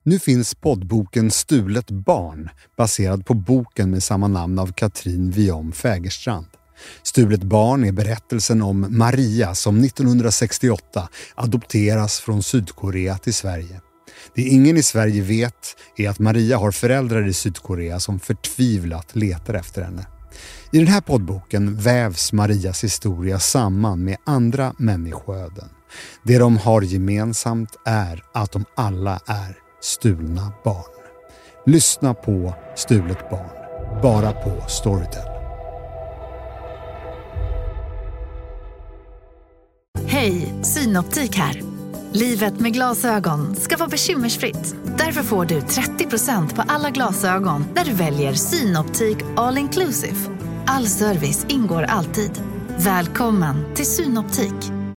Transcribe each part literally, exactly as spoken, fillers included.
Nu finns poddboken Stulet barn, baserad på boken med samma namn av Katrin Viom Fägerstrand. Stulet barn är berättelsen om Maria som nittonhundrasextioåtta adopteras från Sydkorea till Sverige. Det ingen i Sverige vet är att Maria har föräldrar i Sydkorea som förtvivlat letar efter henne. I den här poddboken vävs Marias historia samman med andra människoöden. Det de har gemensamt är att de alla är stulna barn. Lyssna på Stulet barn, bara på Storytel. Hej, Synoptik här. Livet med glasögon ska vara bekymmersfritt. Därför får du trettio procent på alla glasögon när du väljer Synoptik All Inclusive. All service ingår alltid. Välkommen till Synoptik.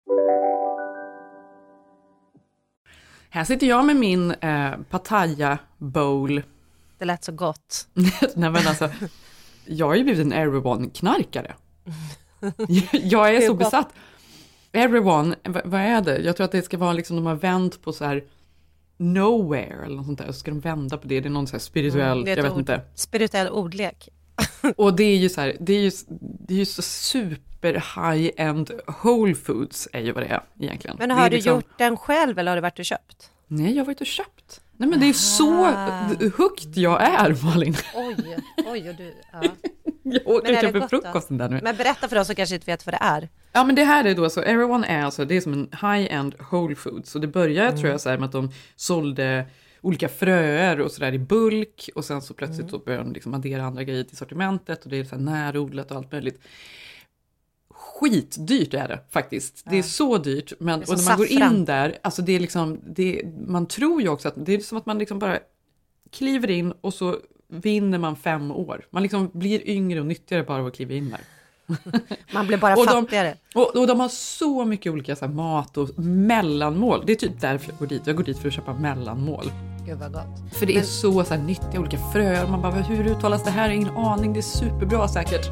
Här sitter jag med min eh, Pattaya bowl. Det lät så gott. Nej, men alltså, jag har ju blivit en Erewhon-knarkare. Jag är så besatt. Erewhon, vad är det? Jag tror att det ska vara liksom, de har vänt på så här nowhere eller något sånt där. Så ska de vända på det. Det är någon så här spirituell, mm, jag vet ord, inte. Spirituell ordlek. Och det är ju så här, det är ju, det är ju så super high-end Whole Foods är ju vad det är egentligen. Men har du liksom... gjort den själv eller har du varit och köpt? Nej, jag har varit och köpt. Nej, men det är så högt jag är, Malin. Oj, oj, och du, ja. Jag åker till för frukosten där nu. Men berätta för oss som kanske inte vet vad det är. Ja, men det här är då så, Erewhon är alltså, det är som en high-end Whole Foods. Så det började, mm. tror jag, så här med att de sålde olika fröer och sådär i bulk. Och sen så plötsligt mm. så började de liksom addera andra grejer till sortimentet. Och det är så här närodlat och allt möjligt. Skitdyrt är det faktiskt. Ja. Det är så dyrt. Men, och när man saffran. går in där, alltså det är liksom, det, man tror ju också att det är som att man liksom bara kliver in och så vinner man fem år. Man liksom blir yngre och nyttigare bara av att kliva in där. Man blir bara och fattigare. De, och, och de har så mycket olika så här, mat och mellanmål. Det är typ därför jag går dit. Jag går dit för att köpa mellanmål. Gud vad gott. För det är Men... så, så här, nyttiga olika fröer. Man bara, hur uttalas det här? Jag har ingen aning. Det är superbra säkert.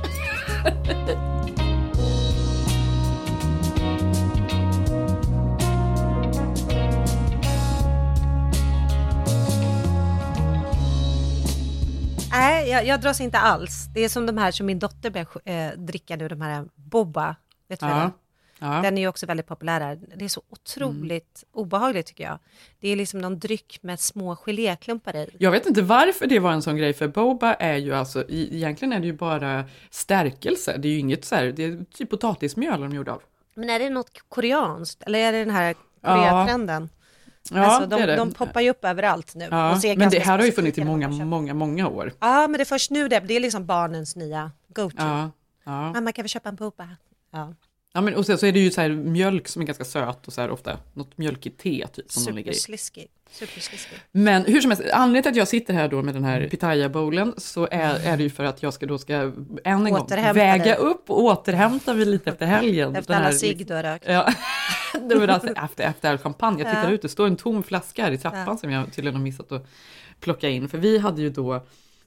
Nej, jag, jag dras inte alls. Det är som de här som min dotter börjar äh, dricka nu, de här boba. Vet du ja. vad det? Ja. Den är ju också väldigt populär här. Det är så otroligt mm. obehagligt tycker jag. Det är liksom någon dryck med små geléklumpar i. Jag vet inte varför det var en sån grej, för boba är ju alltså, egentligen är det ju bara stärkelse. Det är ju inget så här, det är typ potatismjöl de gjorde av. Men är det något koreanskt? Eller är det den här koreatrenden? Ja. Ja, alltså, de, det är det. de poppar ju upp överallt nu. Ja, och ser men det här har ju funnits i många, många, många år. Ja, men det är först nu det, det är liksom barnens nya go-to. Ja, ja. Mamma, kan vi köpa en boba? Ja. Ja, men och sen så är det ju så här mjölk som är ganska söt och så här ofta något mjölkigt te typ som de ligger i. Supersliskig. Supersliskig. Men hur som helst, anledningen till att jag sitter här då med den här Pitaya bowlen så är, är det ju för att jag ska då ska än en gång väga det. upp och återhämta mig lite efter helgen. Efter alla cigg du har rökt. Ja. Det var alltså efter, efter all champagne. Jag tittar ja. ut, det står en tom flaska här i trappan ja. som jag tydligen har missat att plocka in. För vi hade ju då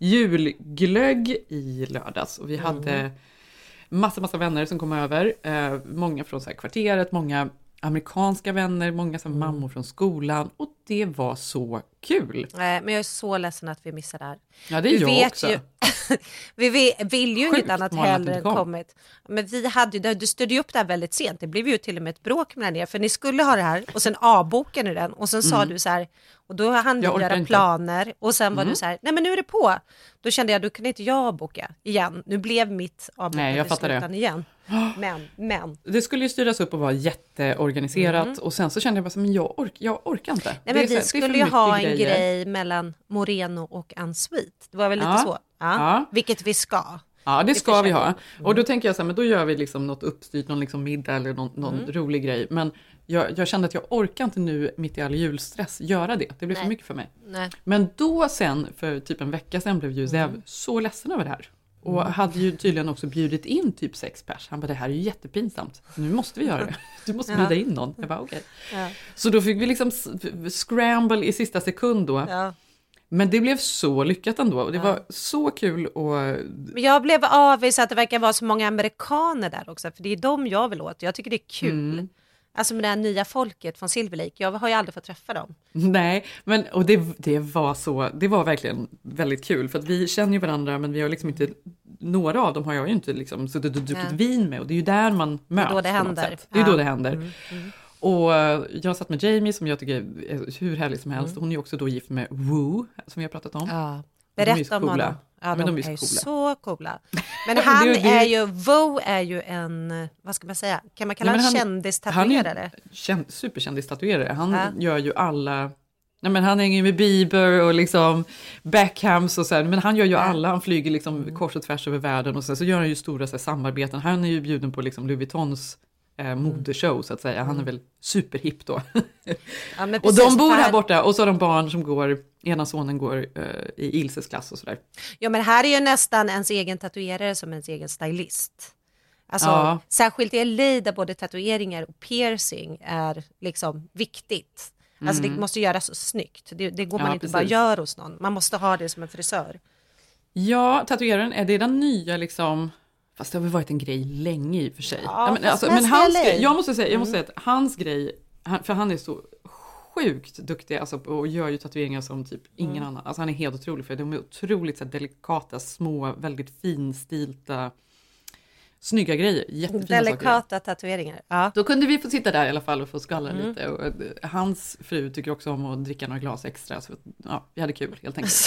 julglögg i lördags och vi mm. hade massa, massa vänner som kom över. Eh, många från så här kvarteret, många amerikanska vänner, många så här, mm. mammor från skolan. Och det var så kul. Nej, men jag är så ledsen att vi missar det här. Ja, det är vi jag vet också. Ju, vi vill ju Sjukt inget annat heller än kommit. Men vi hade ju, du styrde upp det här väldigt sent. Det blev ju till och med ett bråk mellan er. För ni skulle ha det här och sen avbokade ni den. Och sen mm. sa du så här, och då hann du göra inte. planer. Och sen var mm. du så här, nej men nu är det på. Då kände jag, då kan inte jag avboka igen. Nu blev mitt avbokade beslutan igen. Men, men. Det skulle ju styras upp och vara jätteorganiserat. Mm. Och sen så kände jag bara, men jag, ork, jag orkar inte. Nej, men vi skulle ju ha en grejer. grej mellan Moreno och Answeet. Det var väl lite ja. så. Ja. Ja. Vilket vi ska. Ja, det, det ska vi ha. Mm. Och då tänker jag så här, men då gör vi liksom något uppstyrt, någon liksom middag eller någon, någon mm. rolig grej. Men jag, jag kände att jag orkar inte nu mitt i all julstress göra det. Det blir Nej. för mycket för mig. Nej. Men då sen, för typ en vecka sedan, blev ju Zev mm. så ledsen över det här. Och mm. hade ju tydligen också bjudit in typ sex pers. Han bara, det här är ju jättepinsamt. Nu måste vi göra det. Du måste bjuda in någon. Jag bara, okej. Okay. Ja. Så då fick vi liksom scramble i sista sekund då. Ja. Men det blev så lyckat ändå. Och det ja. var så kul. Och... Men jag blev avis att det verkar vara så många amerikaner där också. För det är de jag vill åt. Jag tycker det är kul. Mm. Alltså med det här nya folket från Silver Lake. Jag har ju aldrig fått träffa dem. Nej, men och det, det var så, det var verkligen väldigt kul. För att vi känner ju varandra, men vi har liksom inte, några av dem har jag ju inte liksom suttit och druckit Nej. vin med. Och det är ju där man möts. Det är då det händer. Det är ja. då det händer. Mm, mm. Och jag satt med Jamie som jag tycker är hur härlig som helst. Mm. Hon är också då gift med Woo, som vi har pratat om. Ja. Berätta om honom. Ja, men de, de är, är så, så coola. Men han det, det, är ju, Woo är ju en, vad ska man säga, kan man kalla nej, han kändistatuerare? Han är superkändistatuerare. Han ja. gör ju alla, nej men han hänger med Bieber och liksom Beckhams och så här, men han gör ju ja. alla, han flyger liksom mm. kors och tvärs över världen och så, så gör han ju stora så här, samarbeten. Han är ju bjuden på liksom Louis Vuittons eh, modeshow så att säga. Han är Mm. väl superhipp då. Ja, men och de bor här borta och så har de barn som går, ena sonen går uh, i Ilses klass och sådär. Ja, men här är ju nästan ens egen tatuerare som ens egen stylist. Alltså ja. särskilt i L A där både tatueringar och piercing är liksom viktigt. Alltså mm. det måste göras så snyggt. Det, det går man ja, inte precis. bara gör hos någon. Man måste ha det som en frisör. Ja, tatueraren, är det den nya liksom... Fast det har väl varit en grej länge i och för sig. Ja, ja, men alltså, men hans grej, jag måste säga, jag måste säga att hans grej, han, för han är så sjukt duktig alltså, och gör ju tatueringar som typ ingen mm. annan. Alltså han är helt otrolig för de är otroligt så här, delikata, små, väldigt finstilta, snygga grejer. Jättefina delikata saker. tatueringar. Ja. Då kunde vi få sitta där i alla fall och få skvallra mm. lite. Och, uh, hans fru tycker också om att dricka några glas extra. Så ja, vi hade kul helt enkelt.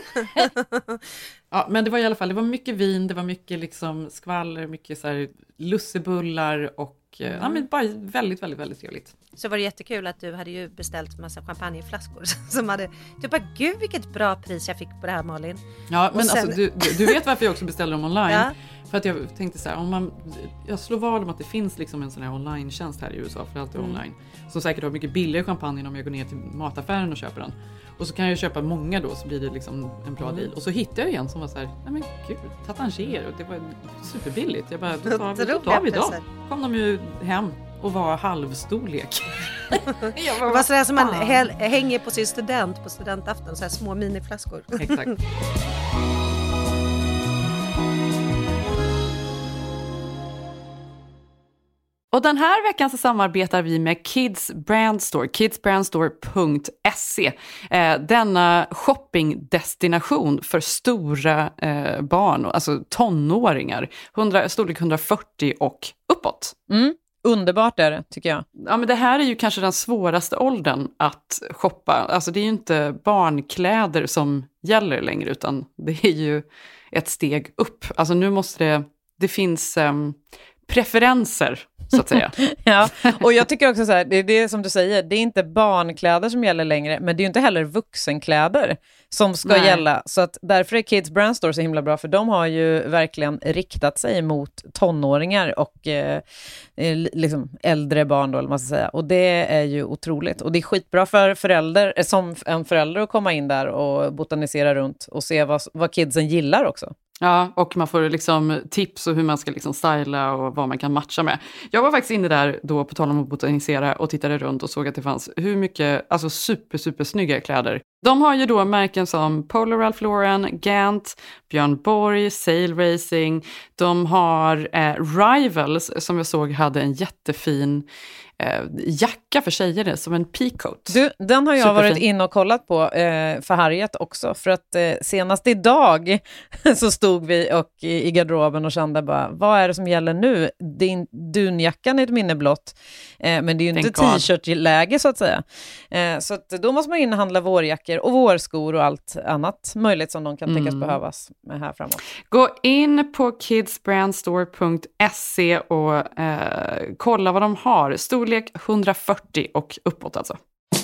Ja, men det var i alla fall, det var mycket vin, det var mycket liksom skvaller, mycket så här lussebullar och mm. ja, men bara väldigt, väldigt, väldigt trevligt. Så var det jättekul att du hade ju beställt massa champagneflaskor som hade, du bara, gud vilket bra pris jag fick på det här, Malin. Ja, men sen... alltså du, du, du vet varför jag också beställer dem online. Ja. För att jag tänkte så här, om man, jag slår vad om att det finns liksom en sån här online-tjänst här i U S A, för allt är mm. online. Som säkert har mycket billigare champagne om jag går ner till mataffären och köper den. Och så kan jag köpa många då, så blir det liksom en bra mm. deal. Och så hittade jag en som var så här, nej men gud, Tatangier, och det var superbilligt. Jag bara, då tar vi, då tar vi dem. Kom de ju hem och var halvstorlek. Det var sådär som man häl- hänger på sin student på studentafton, så här små miniflaskor. Exakt. Och den här veckan så samarbetar vi med Kids Brand Store, kids brand store punkt se. Eh, denna shoppingdestination för stora eh, barn, alltså tonåringar, hundra, storlek hundrafyrtio och uppåt. Mm. Underbart är det, tycker jag. Ja, men det här är ju kanske den svåraste åldern att shoppa. Alltså det är ju inte barnkläder som gäller längre, utan det är ju ett steg upp. Alltså nu måste det, det finns um, preferenser, så att säga. Ja, och jag tycker också så här, det är det som du säger, det är inte barnkläder som gäller längre, men det är ju inte heller vuxenkläder som ska Nej. gälla. Så att därför är Kids Brand Store så himla bra, för de har ju verkligen riktat sig mot tonåringar och eh, liksom äldre barn då, eller man ska säga. Och det är ju otroligt. Och det är skitbra för föräldrar, som en förälder, att komma in där och botanisera runt och se vad, vad kidsen gillar också. Ja, och man får liksom tips och hur man ska liksom styla och vad man kan matcha med. Jag var faktiskt inne där då, på tal om att botanisera, och tittade runt och såg att det fanns hur mycket, alltså super, super snygga kläder. De har ju då märken som Polo Ralph Lauren, Gant, Björn Borg, Sail Racing. De har eh, Rivals, som jag såg hade en jättefin eh, jacka för tjejer, som en peacoat. Du, den har jag Superfin. varit in och kollat på eh, för Harriet också. För att eh, senast idag så stod vi och i, i garderoben och kände bara, vad är det som gäller nu? Din dunjackan är ett minne blott. Eh, men det är ju inte t-shirt-läge så att säga. Eh, så att då måste man in och handla vårjackor och vårskor och allt annat möjligt som de kan tänkas mm. behövas med här framåt. Gå in på kids brand store punkt se och eh, kolla vad de har. Storlek hundrafyrtio och uppåt alltså.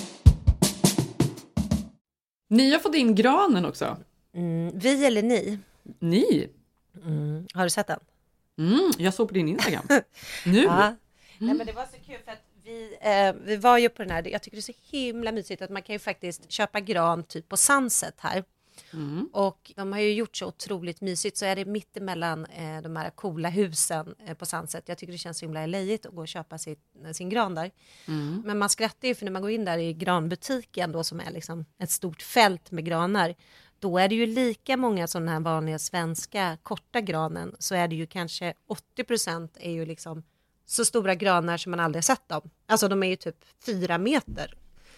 Ni har fått in granen också. Mm, vi eller ni? Ni? Mm. Har du sett den? Mm, jag såg på din Instagram. Nu? Ja. Mm. Nej, men det var så kul för att vi, eh, vi var ju på den här, jag tycker det är så himla mysigt att man kan ju faktiskt köpa gran typ på Sunset här. Mm. Och de har ju gjort så otroligt mysigt, så är det mitt emellan eh, de här coola husen eh, på Sunset. Jag tycker det känns så himla lejigt att gå och köpa sin, sin gran där. Mm. Men man skrattar ju, för när man går in där i granbutiken då, som är liksom ett stort fält med granar, då är det ju lika många som den här vanliga svenska korta granen, så är det ju kanske åttio procent är ju liksom så stora granar som man aldrig sett dem. Alltså de är ju typ fyra meter.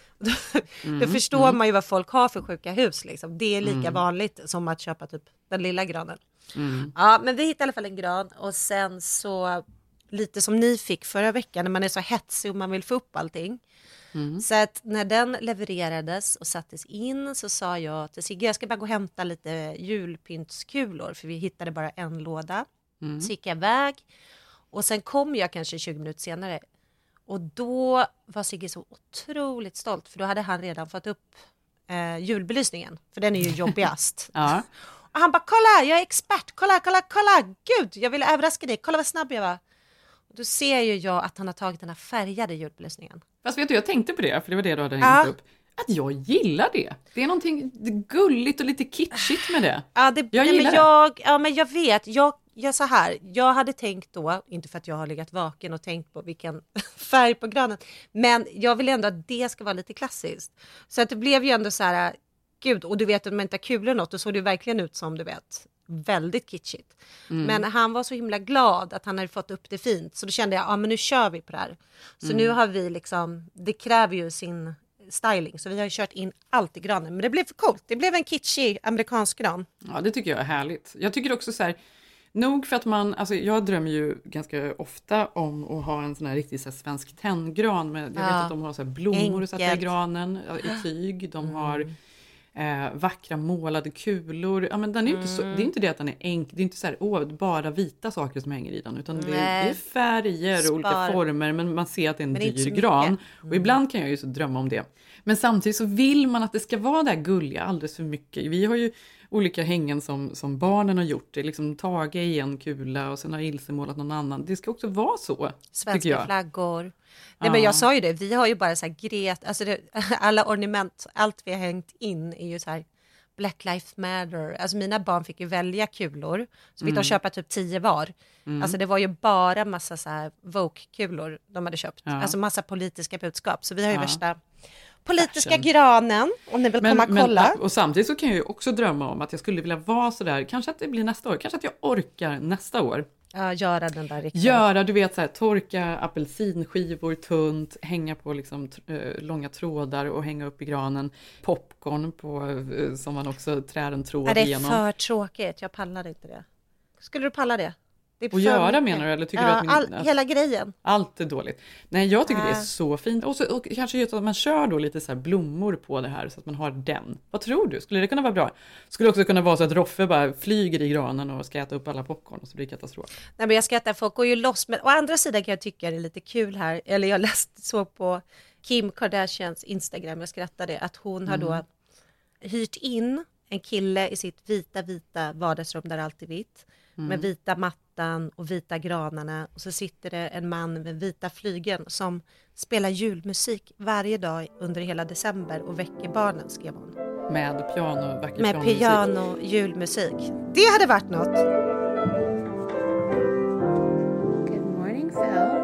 Mm, Då förstår mm. man ju vad folk har för sjuka hus. Liksom. Det är lika mm. vanligt som att köpa typ den lilla granen. Mm. Ja, men vi hittade i alla fall en gran. Och sen så, lite som ni fick förra veckan, när man är så hetsig och man vill få upp allting. Mm. Så att när den levererades och sattes in så sa jag till Sigge, jag ska bara gå och hämta lite julpyntskulor. För vi hittade bara en låda. Mm. Så gick jag iväg. Och sen kom jag kanske tjugo minuter senare. Och då var Sigge så otroligt stolt. För då hade han redan fått upp eh, julbelysningen. För den är ju jobbigast. Ja. Och han bara, kolla, jag är expert. Kolla, kolla, kolla. Gud, jag ville överraska dig. Kolla vad snabb jag var. Och då ser ju jag att han har tagit den här färgade julbelysningen. Fast vet du, jag tänkte på det. För det var det du hade hängt ja. upp. Att jag gillar det. Det är någonting gulligt och lite kitschigt med det. Ja, det, jag nej, gillar men det. Jag, ja, men jag vet. Jag, jag så här. Jag hade tänkt då, inte för att jag har legat vaken och tänkt på vilken färg på granen. Men jag vill ändå att det ska vara lite klassiskt. Så att det blev ju ändå så här, gud, och du vet att man inte har kulor något. Och såg det verkligen ut som, du vet, väldigt kitschigt. Mm. Men han var så himla glad att han hade fått upp det fint. Så då kände jag, ja men nu kör vi på det här. Så mm. nu har vi liksom, det kräver ju sin styling. Så vi har ju kört in allt i granen. Men det blev för coolt. Det blev en kitschig amerikansk gran. Ja, det tycker jag är härligt. Jag tycker också så här, nog för att man, alltså jag drömmer ju ganska ofta om att ha en sån här riktig så här, svensk tenngran. Med, jag vet ja. att de har så här blommor att sätta i granen, i tyg. De mm. har eh, vackra målade kulor. Ja, men den är mm. inte så, det är inte det att den är enkel. Det är inte så här, åh, bara vita saker som hänger i den. Utan det, det är färger och olika former. Men man ser att det är en men dyr gran. Mm. Och ibland kan jag ju så drömma om det. Men samtidigt så vill man att det ska vara där gulliga alldeles för mycket. Vi har ju olika hängen som, som barnen har gjort. Det är liksom Tage i en kula och sen har Ilse målat någon annan. Det ska också vara så. Svenska flaggor. Nej, ja. Men jag sa ju det, vi har ju bara så här gret, alltså det, alla ornament, allt vi har hängt in är ju så här Black Lives Matter. Alltså mina barn fick ju välja kulor. Så fick mm. de köpa typ tio var. Mm. Alltså det var ju bara massa så här Vogue-kulor de hade köpt. Ja. Alltså massa politiska budskap. Så vi har ju ja. värsta politiska Fashion. granen, om ni vill men, komma och kolla. Men, och samtidigt så kan jag ju också drömma om att jag skulle vilja vara så där. Kanske att det blir nästa år. Kanske att jag orkar nästa år. Ja, göra den där riktigt. Göra, du vet så här, torka apelsinskivor tunt, hänga på liksom t- långa trådar och hänga upp i granen. Popcorn på, som man också trär en tråd igenom. Ja, det är för tråkigt, jag pallar inte det. Skulle du palla det? Det och göra mycket. Menar du? Eller tycker ja, du att min, all, att hela grejen. Allt är dåligt. Nej, jag tycker äh. det är så fint. Och, så, och kanske just att man kör då lite så här blommor på det här så att man har den. Vad tror du? Skulle det kunna vara bra? Skulle det också kunna vara så att Roffe bara flyger i granen och ska äta upp alla popcorn och så blir det katastrof? Nej, men jag skrattar. Folk går ju loss. Men å andra sidan kan jag tycka det är lite kul här. Eller jag läste så på Kim Kardashians Instagram. Jag skrattade att hon mm. har då hyrt in en kille i sitt vita, vita vardagsrum där allt är vitt. Mm. Med vita mattan och vita granarna. Och så sitter det en man med vita flygen som spelar julmusik varje dag under hela december och väcker barnen, skrev hon. Med piano, vacker Med pianomusik. piano, julmusik. Det hade varit något. Good morning, Phil.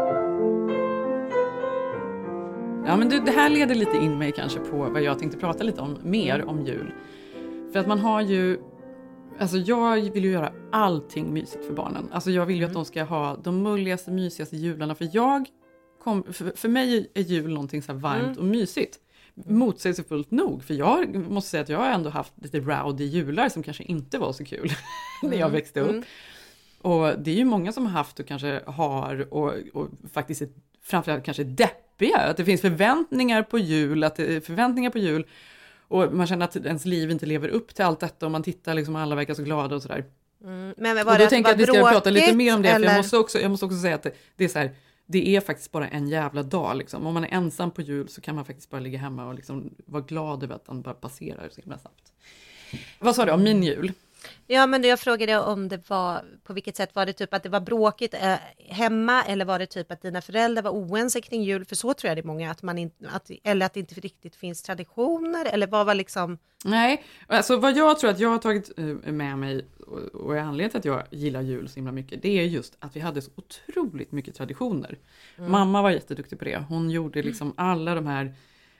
Ja, men det, det här leder lite in mig kanske på vad jag tänkte prata lite om, mer om jul. För att man har ju... Alltså jag vill ju göra allting mysigt för barnen. Alltså jag vill ju mm. att de ska ha de mulligaste, mysigaste jularna. För jag kom, för, för mig är jul någonting så här varmt mm. och mysigt. Motsägelsefullt nog. För jag måste säga att jag har ändå haft lite rowdy jular som kanske inte var så kul när jag växte upp. Mm. Och det är ju många som har haft och kanske har och, och faktiskt är, framförallt kanske deppiga. Att det finns förväntningar på jul, att det är förväntningar på jul. Och man känner att ens liv inte lever upp till allt detta och man tittar liksom alla verkar så glada och sådär. Mm, men var och då tänker jag att vi ska bråkigt, prata lite mer om det. För jag, måste också, jag måste också säga att det, det är så här, det är faktiskt bara en jävla dag. Liksom. Om man är ensam på jul så kan man faktiskt bara ligga hemma och liksom vara glad över att den bara passerar så himla snabbt. Vad sa du om min jul? Ja, men jag frågade om det var, på vilket sätt var det typ att det var bråkigt eh, hemma eller var det typ att dina föräldrar var oense kring jul? För så tror jag det är många, att man inte, att, eller att det inte riktigt finns traditioner eller vad var liksom... Nej, alltså vad jag tror att jag har tagit med mig och, och anledningen till att jag gillar jul så himla mycket, det är just att vi hade så otroligt mycket traditioner. Mm. Mamma var jätteduktig på det. Hon gjorde liksom alla de här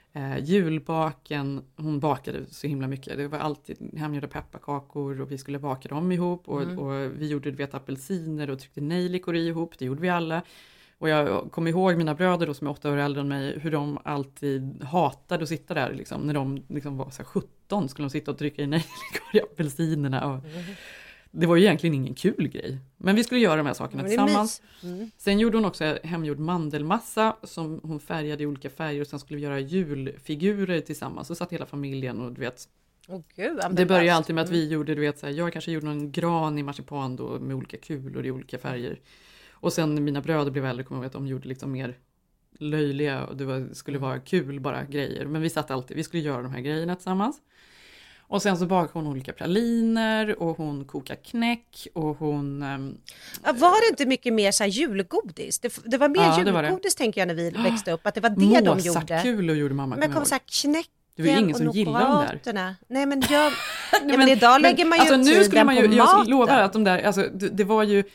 Eh, julbaken, hon bakade så himla mycket. Det var alltid hemgjorda pepparkakor och vi skulle baka dem ihop. Och, mm. och vi gjorde, du vet, apelsiner och tryckte nejlikor ihop. Det gjorde vi alla. Och jag kommer ihåg mina bröder då, som är åtta år äldre än mig, hur de alltid hatade att sitta där. Liksom, när de liksom var så här sjutton skulle de sitta och trycka i nejlikor i apelsinerna. Och mm. Det var ju egentligen ingen kul grej. Men vi skulle göra de här sakerna tillsammans. Mm. Sen gjorde hon också hemgjord mandelmassa som hon färgade i olika färger. Och sen skulle vi göra julfigurer tillsammans. Så satt hela familjen och du vet... Oh, Gud, det började ju alltid med att vi gjorde, du vet, så här, jag kanske gjorde någon gran i marsipan då, med olika kulor i olika färger. Och sen mina bröder blev äldre, kommer jag ihåg att de gjorde liksom mer löjliga och det var, skulle vara kul bara grejer. Men vi satt alltid, vi skulle göra de här grejerna tillsammans. Och sen så bakade hon olika praliner och hon kokade knäck och hon... Um, ja, var det inte mycket mer så här julgodis? Det, det var mer ja, julgodis det. Tänker jag när vi växte upp, att det var det Måsat de gjorde. Måsatkulor gjorde mamma. Men kom så här knäck. Det var ju ingen som gillade de där. Nej men, jag, nej, men idag men, lägger man ju alltså, tiden nu skulle man ju, på jag maten. lovar att de där, alltså det, det var ju...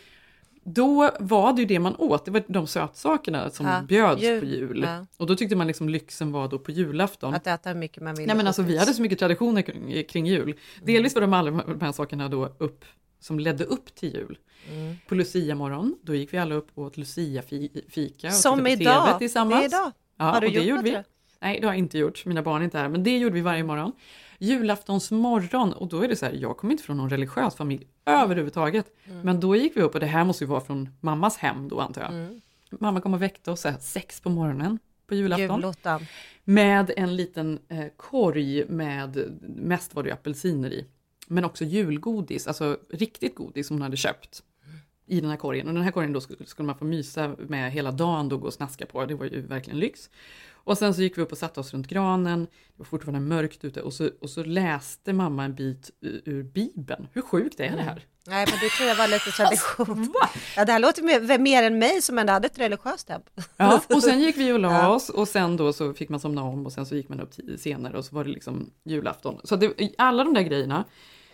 Då var det ju det man åt, det var de sötsakerna som ja, bjöds jul. på jul. Ja. Och då tyckte man liksom lyxen var då på julafton. Att äta hur mycket man ville. Nej men alltså vi hade så mycket traditioner kring, kring jul. Mm. Delvis var de alla de här sakerna då upp, som ledde upp till jul. Mm. På Lucia morgon, då gick vi alla upp och åt Lucia-fika. Och som idag, T V tillsammans. Det är idag. Ja, har du och det gjort gjorde vi. Det? Nej, det har jag inte gjort. Mina barn är inte här. Men det gjorde vi varje morgon. Julaftons morgon. Och då är det så här, jag kommer inte från någon religiös familj överhuvudtaget. Mm. Men då gick vi upp och det här måste ju vara från mammas hem då antar jag. Mm. Mamma kom och väckte oss här, sex på morgonen på julafton. Julottan. Med en liten eh, korg med, mest var det apelsiner i. Men också julgodis, alltså riktigt godis som hon hade köpt. I den här korgen. Och den här korgen då skulle, skulle man få mysa med hela dagen och gå och snaska på. Det var ju verkligen lyx. Och sen så gick vi upp och satte oss runt granen. Det var fortfarande mörkt ute. Och så, och så läste mamma en bit ur, ur Bibeln. Hur sjukt är det här? Mm. Nej, men det tror jag var lite tradition. Ja, det här låter mer, mer än mig som ändå hade ett religiöst hem. Ja, och sen gick vi och la ja. oss. Och sen då så fick man somna om. Och sen så gick man upp till, senare. Och så var det liksom julafton. Så det, alla de där grejerna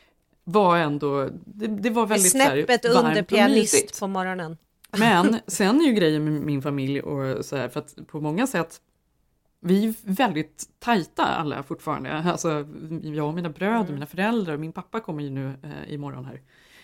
var ändå... Det, det var väldigt snäppet så här, under pianist på morgonen. Men sen är ju grejen med min familj och så här, för att på många sätt vi är väldigt tajta alla fortfarande. Alltså jag och mina bröder, mm. mina föräldrar och min pappa kommer ju nu eh, imorgon här.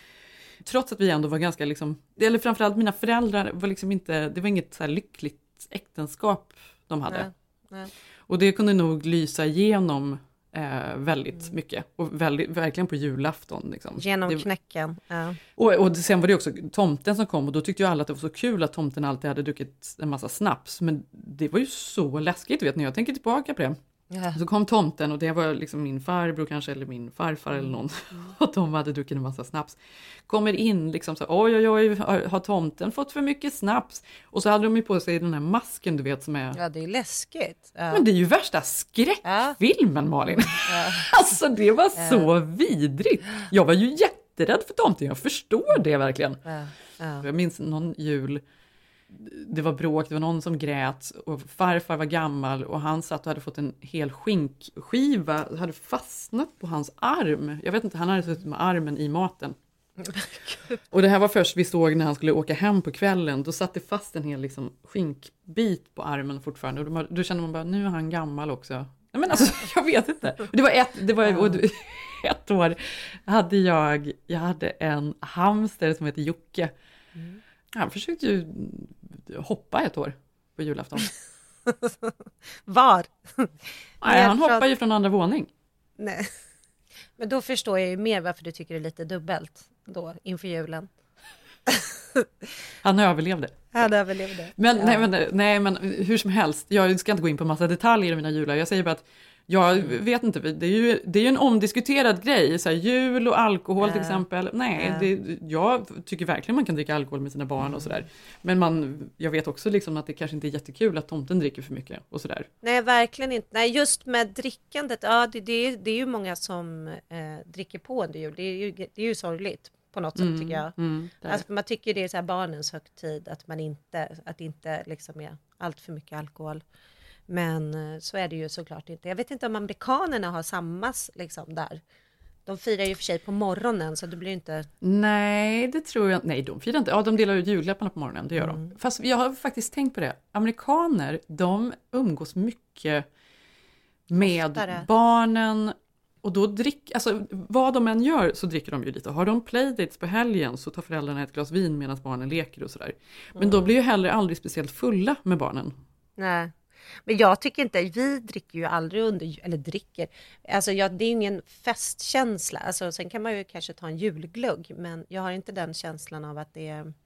Trots att vi ändå var ganska liksom, eller framförallt mina föräldrar var liksom inte, det var inget så här lyckligt äktenskap de hade. Nej, nej. Och det kunde nog lysa igenom Eh, väldigt mm. mycket. Och väldigt, verkligen på julafton. Liksom. Genom det, knäcken. Ja. Och, och sen var det också tomten som kom. Och då tyckte ju alla att det var så kul att tomten alltid hade druckit en massa snaps. Men det var ju så läskigt, vet ni. Jag tänker tillbaka på det. Ja. Så kom tomten och det var liksom min farbror kanske. Eller min farfar mm. eller någon. Mm. Och de hade druckit en massa snaps. Kommer in liksom så oj oj oj. Har tomten fått för mycket snaps? Och så hade de ju på sig den här masken du vet som är... Ja, det är läskigt. Ja. Men det är ju värsta skräckfilmen ja. Malin. Ja. Alltså det var ja. så vidrigt. Jag var ju jätterädd för tomten. Jag förstår det verkligen. Ja. Ja. Jag minns någon jul. Det var bråk, det var någon som grät och farfar var gammal och han satt och hade fått en hel skinkskiva, hade fastnat på hans arm. Jag vet inte, han hade suttit med armen i maten. Och det här var först vi såg när han skulle åka hem på kvällen. Då satt det fast en hel liksom, skinkbit på armen fortfarande. Och då, då kände man bara, nu är han gammal också. Nej, men alltså, jag vet inte. Det var ett, det var, och ett år hade jag, jag hade en hamster som heter Jocke. Mm. Han försökte ju hoppa ett år på julafton. Var? Nej, han hoppar ju från andra våning. Nej. Men då förstår jag ju mer varför du tycker det är lite dubbelt då inför julen. Han överlevde. Han överlevde. Men, ja. nej, men, nej, men hur som helst. Jag ska inte gå in på massa detaljer i mina jular. Jag säger bara att jag vet inte, det är ju, det är ju en omdiskuterad grej. Så här, jul och alkohol ja. till exempel. Nej, ja. det, jag tycker verkligen man kan dricka alkohol med sina barn och sådär. Men man, jag vet också liksom att det kanske inte är jättekul att tomten dricker för mycket och sådär. Nej, verkligen inte. Nej, just med drickandet, ja, det, det, det är ju många som eh, dricker på under jul. Det är ju, det är ju sorgligt på något sätt mm, tycker jag. Mm, alltså, man tycker det är så här barnens högtid att man inte, att det inte liksom är allt för mycket alkohol. Men så är det ju såklart inte. Jag vet inte om amerikanerna har samma liksom där. De firar ju för sig på morgonen så det blir inte... Nej, det tror jag. Nej, de firar inte. Ja, de delar ut julklapparna på morgonen, det gör mm. de. Fast jag har faktiskt tänkt på det. Amerikaner, de umgås mycket med Oftare. barnen. Och då drick, alltså vad de än gör så dricker de ju lite. Har de playdates på helgen så tar föräldrarna ett glas vin medan barnen leker och sådär. Men mm. de blir ju heller aldrig speciellt fulla med barnen. Nej. Men jag tycker inte, vi dricker ju aldrig under, eller dricker, alltså jag, det är ingen festkänsla. Alltså, sen kan man ju kanske ta en julglugg, men jag har inte den känslan av att det är,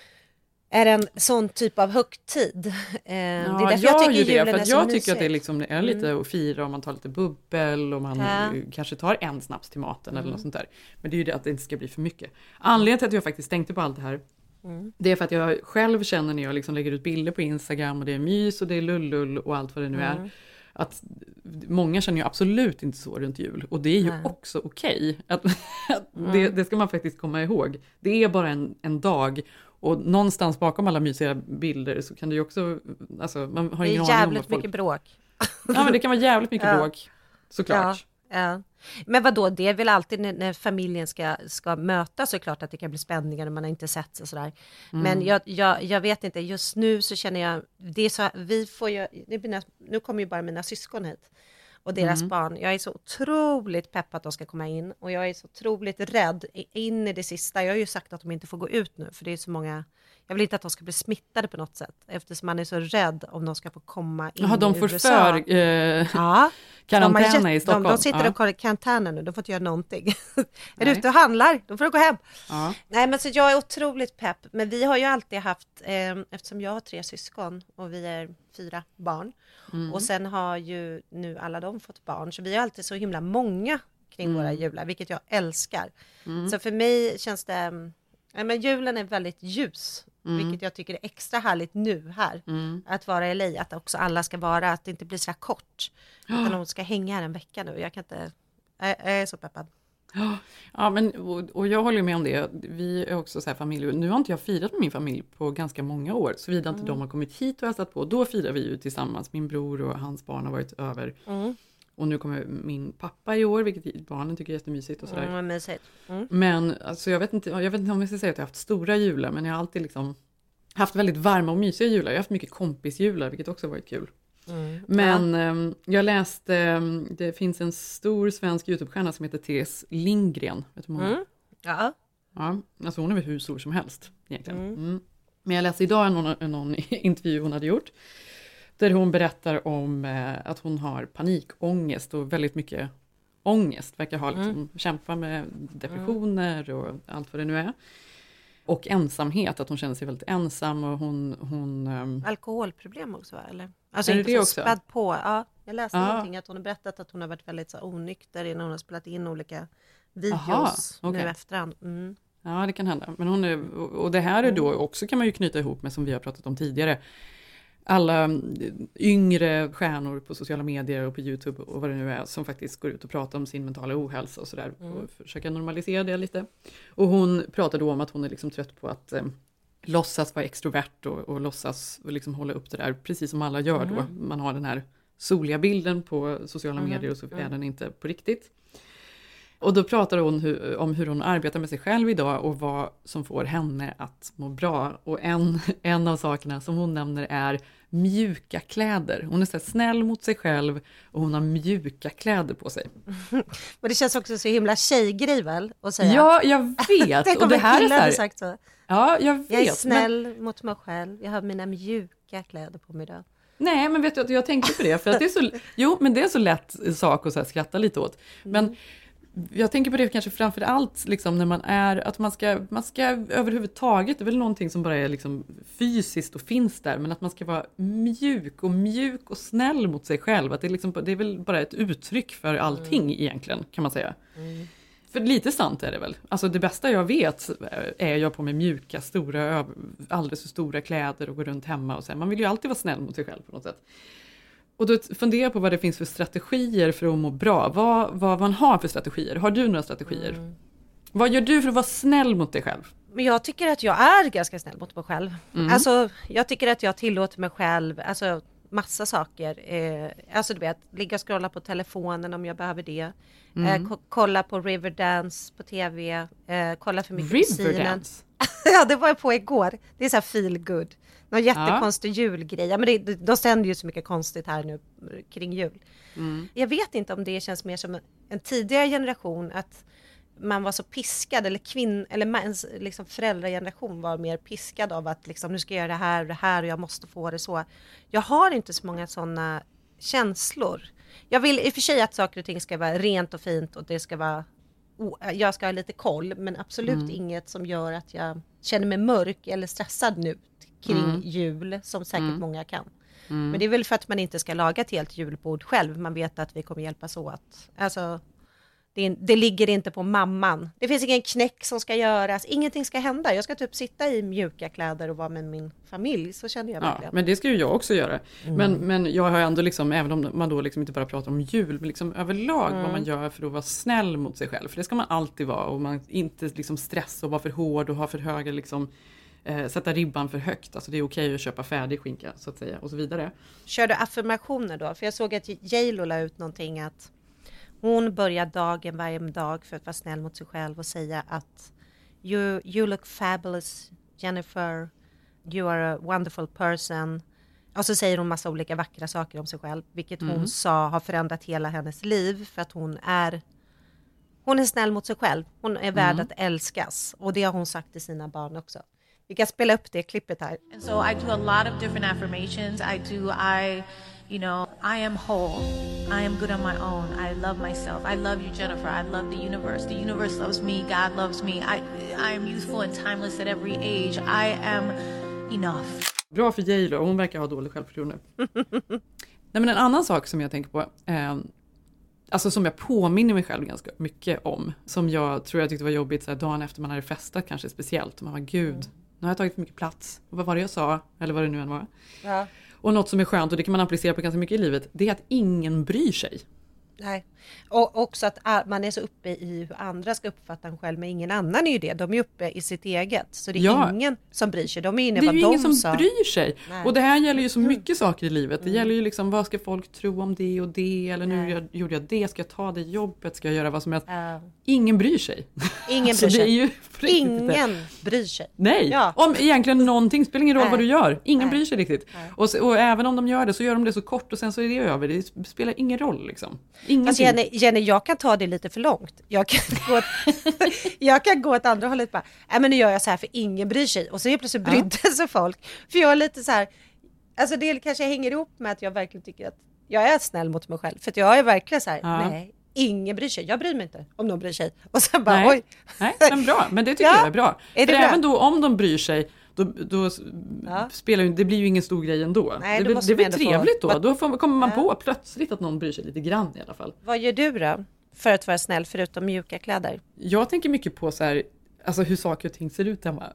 är en sån typ av högtid. Eh, ja, det är jag, jag tycker ju det, för är jag mysigt. tycker att det liksom är lite mm. att fira och man tar lite bubbel och man ja. kanske tar en snaps till maten mm. eller något sånt där. Men det är ju det att det inte ska bli för mycket. Anledningen till att jag faktiskt tänkte på allt det här, mm. det är för att jag själv känner när jag liksom lägger ut bilder på Instagram och det är mys och det är lullull och allt vad det nu är. Mm. Att många känner ju absolut inte så runt jul. Och det är ju Nej. också okej. Okay. mm. det, det ska man faktiskt komma ihåg. Det är bara en, en dag. Och någonstans bakom alla mysiga bilder så kan det ju också... Alltså, man har ingen det är jävligt jävligt mycket bråk. Ja, men det kan vara jävligt mycket ja. bråk. Såklart. Ja, ja. Men vadå, det är väl alltid när, när familjen ska, ska mötas så är det klart att det kan bli spänningar när man har inte sett och sådär. Mm. Men jag, jag, jag vet inte, just nu så känner jag, det är så, vi får ju, det blir, nu kommer ju bara mina syskon hit och deras mm. barn. Jag är så otroligt peppad att de ska komma in och jag är så otroligt rädd in i det sista. Jag har ju sagt att de inte får gå ut nu för det är så många, jag vill inte att de ska bli smittade på något sätt eftersom man är så rädd om de ska få komma in Jaha, de i får U S A. för eh, ja. karantäna i Stockholm. De, de sitter ja. och kollar karantänen nu, de får inte göra någonting. Är du ute och handlar, då får du gå hem. Ja. Nej, men så jag är otroligt pepp. Men vi har ju alltid haft, eh, eftersom jag har tre syskon och vi är fyra barn. Mm. Och sen har ju nu alla de fått barn. Så vi är alltid så himla många kring mm. våra jular, vilket jag älskar. Mm. Så för mig känns det, ja, men julen är väldigt ljus. Mm. Vilket jag tycker är extra härligt nu här. Mm. Att vara i L A. Att också alla ska vara. Att det inte blir så här kort. Oh. Utan de ska hänga här en vecka nu. Jag kan inte... Jag, jag är så peppad. Oh. Ja, men, och, och jag håller med om det. Vi är också så här familj. Nu har inte jag firat med min familj på ganska många år. Såvida mm. inte de har kommit hit och hälsat på. Då firar vi ju tillsammans. Min bror och hans barn har varit över. Mm. Och nu kommer min pappa i år, vilket barnen tycker är jättemysigt och sådär. Mm, mysigt. Mm. Men alltså, jag, vet inte, jag vet inte om jag ska säga att jag har haft stora jular, men jag har alltid liksom haft väldigt varma och mysiga jular. Jag har haft mycket kompisjular, vilket också har varit kul. Mm. Men ja. eh, jag läste, eh, det finns en stor svensk YouTube-stjärna som heter Therese Lindgren. Vet du hur många? Mm. Ja. Ja, alltså hon är väl hur stor som helst egentligen. Mm. Mm. Men jag läste idag någon, någon intervju hon hade gjort. Där hon berättar om eh, att hon har panikångest och väldigt mycket ångest. Verkar ha liksom, mm. kämpa med depressioner och allt vad det nu är. Och ensamhet, att hon känner sig väldigt ensam. Och hon, hon, um... alkoholproblem också, eller? Alltså är det inte det så också? Spädd på. Ja, jag läste ah. någonting att hon har berättat att hon har varit väldigt så onykter innan hon har spelat in olika videos. Aha, okay. Nu efterhand. Mm. Ja, det kan hända. Men hon är, och det här är då också, kan man ju knyta ihop med, som vi har pratat om tidigare, alla yngre stjärnor på sociala medier och på YouTube och vad det nu är som faktiskt går ut och pratar om sin mentala ohälsa och sådär mm. och försöka normalisera det lite. Och hon pratar då om att hon är liksom trött på att eh, låtsas vara extrovert och, och låtsas och liksom hålla upp det där precis som alla gör mm. då. Man har den här soliga bilden på sociala mm. medier och så är mm. den inte på riktigt. Och då pratar hon hu- om hur hon arbetar med sig själv idag och vad som får henne att må bra. Och en, en av sakerna som hon nämner är mjuka kläder. Hon är så snäll mot sig själv och hon har mjuka kläder på sig. Men det känns också så himla tjejgrej väl att säga. Ja, jag vet. det och det här är så här, sagt så. Ja, jag vet. Jag är snäll men... mot mig själv. Jag har mina mjuka kläder på mig idag. Nej, men vet du att jag tänkte på det. För att det är så, jo, men det är så lätt sak att så här skratta lite åt. Men... Mm. Jag tänker på det kanske framför allt liksom, när man är, att man ska, man ska överhuvudtaget, det är väl någonting som bara är liksom fysiskt och finns där, men att man ska vara mjuk och mjuk och snäll mot sig själv. Att det, är liksom, det är väl bara ett uttryck för allting mm. egentligen, kan man säga. Mm. För lite sant är det väl. Alltså det bästa jag vet är jag på med mjuka, stora, alldeles för stora kläder och går runt hemma och så. Man vill ju alltid vara snäll mot sig själv på något sätt. Och då funderar jag på vad det finns för strategier för att må bra. Vad, vad man har för strategier. Har du några strategier? Mm. Vad gör du för att vara snäll mot dig själv? Men jag tycker att jag är ganska snäll mot mig själv. Mm. Alltså, jag tycker att jag tillåter mig själv alltså, massa saker. Eh, alltså du vet, ligga och scrolla på telefonen om jag behöver det. Mm. Eh, ko- kolla på Riverdance på tv. Eh, kolla för mycket Riverdance? Ja, det var jag på igår. Det är så här feel good. någon jättekonstig ja. julgrej. Ja, men det, de sänder ju så mycket konstigt här nu kring jul. Mm. Jag vet inte om det känns mer som en, en tidigare generation att man var så piskad, eller kvinn eller ens liksom föräldrageneration var mer piskad av att liksom, nu ska jag göra det här och det här och jag måste få det så. Jag har inte så många sådana känslor. Jag vill i och för sig att saker och ting ska vara rent och fint och det ska vara, oh, jag ska ha lite koll, men absolut mm. inget som gör att jag känner mig mörk eller stressad nu kring mm. jul, som säkert mm. många kan. Mm. Men det är väl för att man inte ska laga ett helt julbord själv. Man vet att vi kommer hjälpas åt. Alltså, det, det ligger inte på mamman. Det finns ingen knäck som ska göras. Ingenting ska hända. Jag ska typ sitta i mjuka kläder och vara med min familj. Så känner jag verkligen. Ja, men det ska ju jag också göra. Mm. Men, men jag har ändå liksom, även om man då liksom inte bara pratar om jul, men liksom överlag mm. vad man gör för att vara snäll mot sig själv. För det ska man alltid vara. Och man inte liksom stressa och vara för hård och ha för höga liksom, eh, sätta ribban för högt. Alltså det är okej att köpa färdig skinka så att säga och så vidare. Kör du affirmationer då? För jag såg att J.Lo la ut någonting att hon börjar dagen varje dag för att vara snäll mot sig själv och säga att you, you look fabulous, Jennifer, you are a wonderful person. Och så säger hon massa olika vackra saker om sig själv, vilket mm. hon sa har förändrat hela hennes liv för att hon är hon är snäll mot sig själv. Hon är värd mm. att älskas och det har hon sagt till sina barn också. Vi kan spela upp det klippet här. And so I do a lot of different affirmations. I do I You know, I am whole. I am good on my own. I love myself. I love you, Jennifer. I love the universe. The universe loves me. God loves me. I, I am youthful and timeless at every age. I am enough. Bra för J.Lo. Hon verkar ha dålig självförtroende. Nej, men en annan sak som jag tänker på, eh, alltså som jag påminner mig själv ganska mycket om, som jag tror jag tyckte var jobbigt så här, dagen efter man hade festat kanske speciellt. Man var gud, mm. nu har jag tagit för mycket plats. Och vad var det jag sa? Eller vad det nu än var. Ja. Och något som är skönt, och det kan man applicera på ganska mycket i livet, det är att ingen bryr sig. Nej, och också att man är så uppe i hur andra ska uppfatta en själv, men ingen annan är ju det. De är uppe i sitt eget, så det är ja. ingen som bryr sig. De är inne det är vad ju de ingen som sa. bryr sig. Nej. Och det här gäller ju så mycket saker i livet. Det mm. gäller ju liksom, vad ska folk tro om det och det? Eller nu jag, gjorde jag det, ska jag ta det jobbet? Ska jag göra vad som helst? Uh. Ingen bryr sig. Ingen bryr sig. Det är ju ingen bryr sig. Nej, ja. om egentligen någonting, spelar ingen roll Nej. vad du gör. Ingen Nej. bryr sig riktigt. Och, och även om de gör det så gör de det så kort och sen så är det över. Det spelar ingen roll liksom. Alltså, Jenny, Jenny, jag kan ta det lite för långt. Jag kan gå, jag kan gå åt andra hållet bara, nej men nu gör jag så här för ingen bryr sig. Och så är plötsligt brydde ja. sig folk. För jag är lite så här, alltså det kanske hänger ihop med att jag verkligen tycker att jag är snäll mot mig själv. För att jag är verkligen så här, ja. nej, ingen bryr sig. Jag bryr mig inte om de bryr sig. Och sen bara, nej. oj. Nej, men bra. Men det tycker ja. jag är bra. Är det för bra? Även då om de bryr sig, Då, då ja. spelar ju, det blir ju ingen stor grej ändå. Nej, det, det blir trevligt få... då. Då får, kommer man ja. på plötsligt att någon bryr sig lite grann i alla fall. Vad gör du då för att vara snäll förutom mjuka kläder? Jag tänker mycket på så här, alltså hur saker och ting ser ut hemma.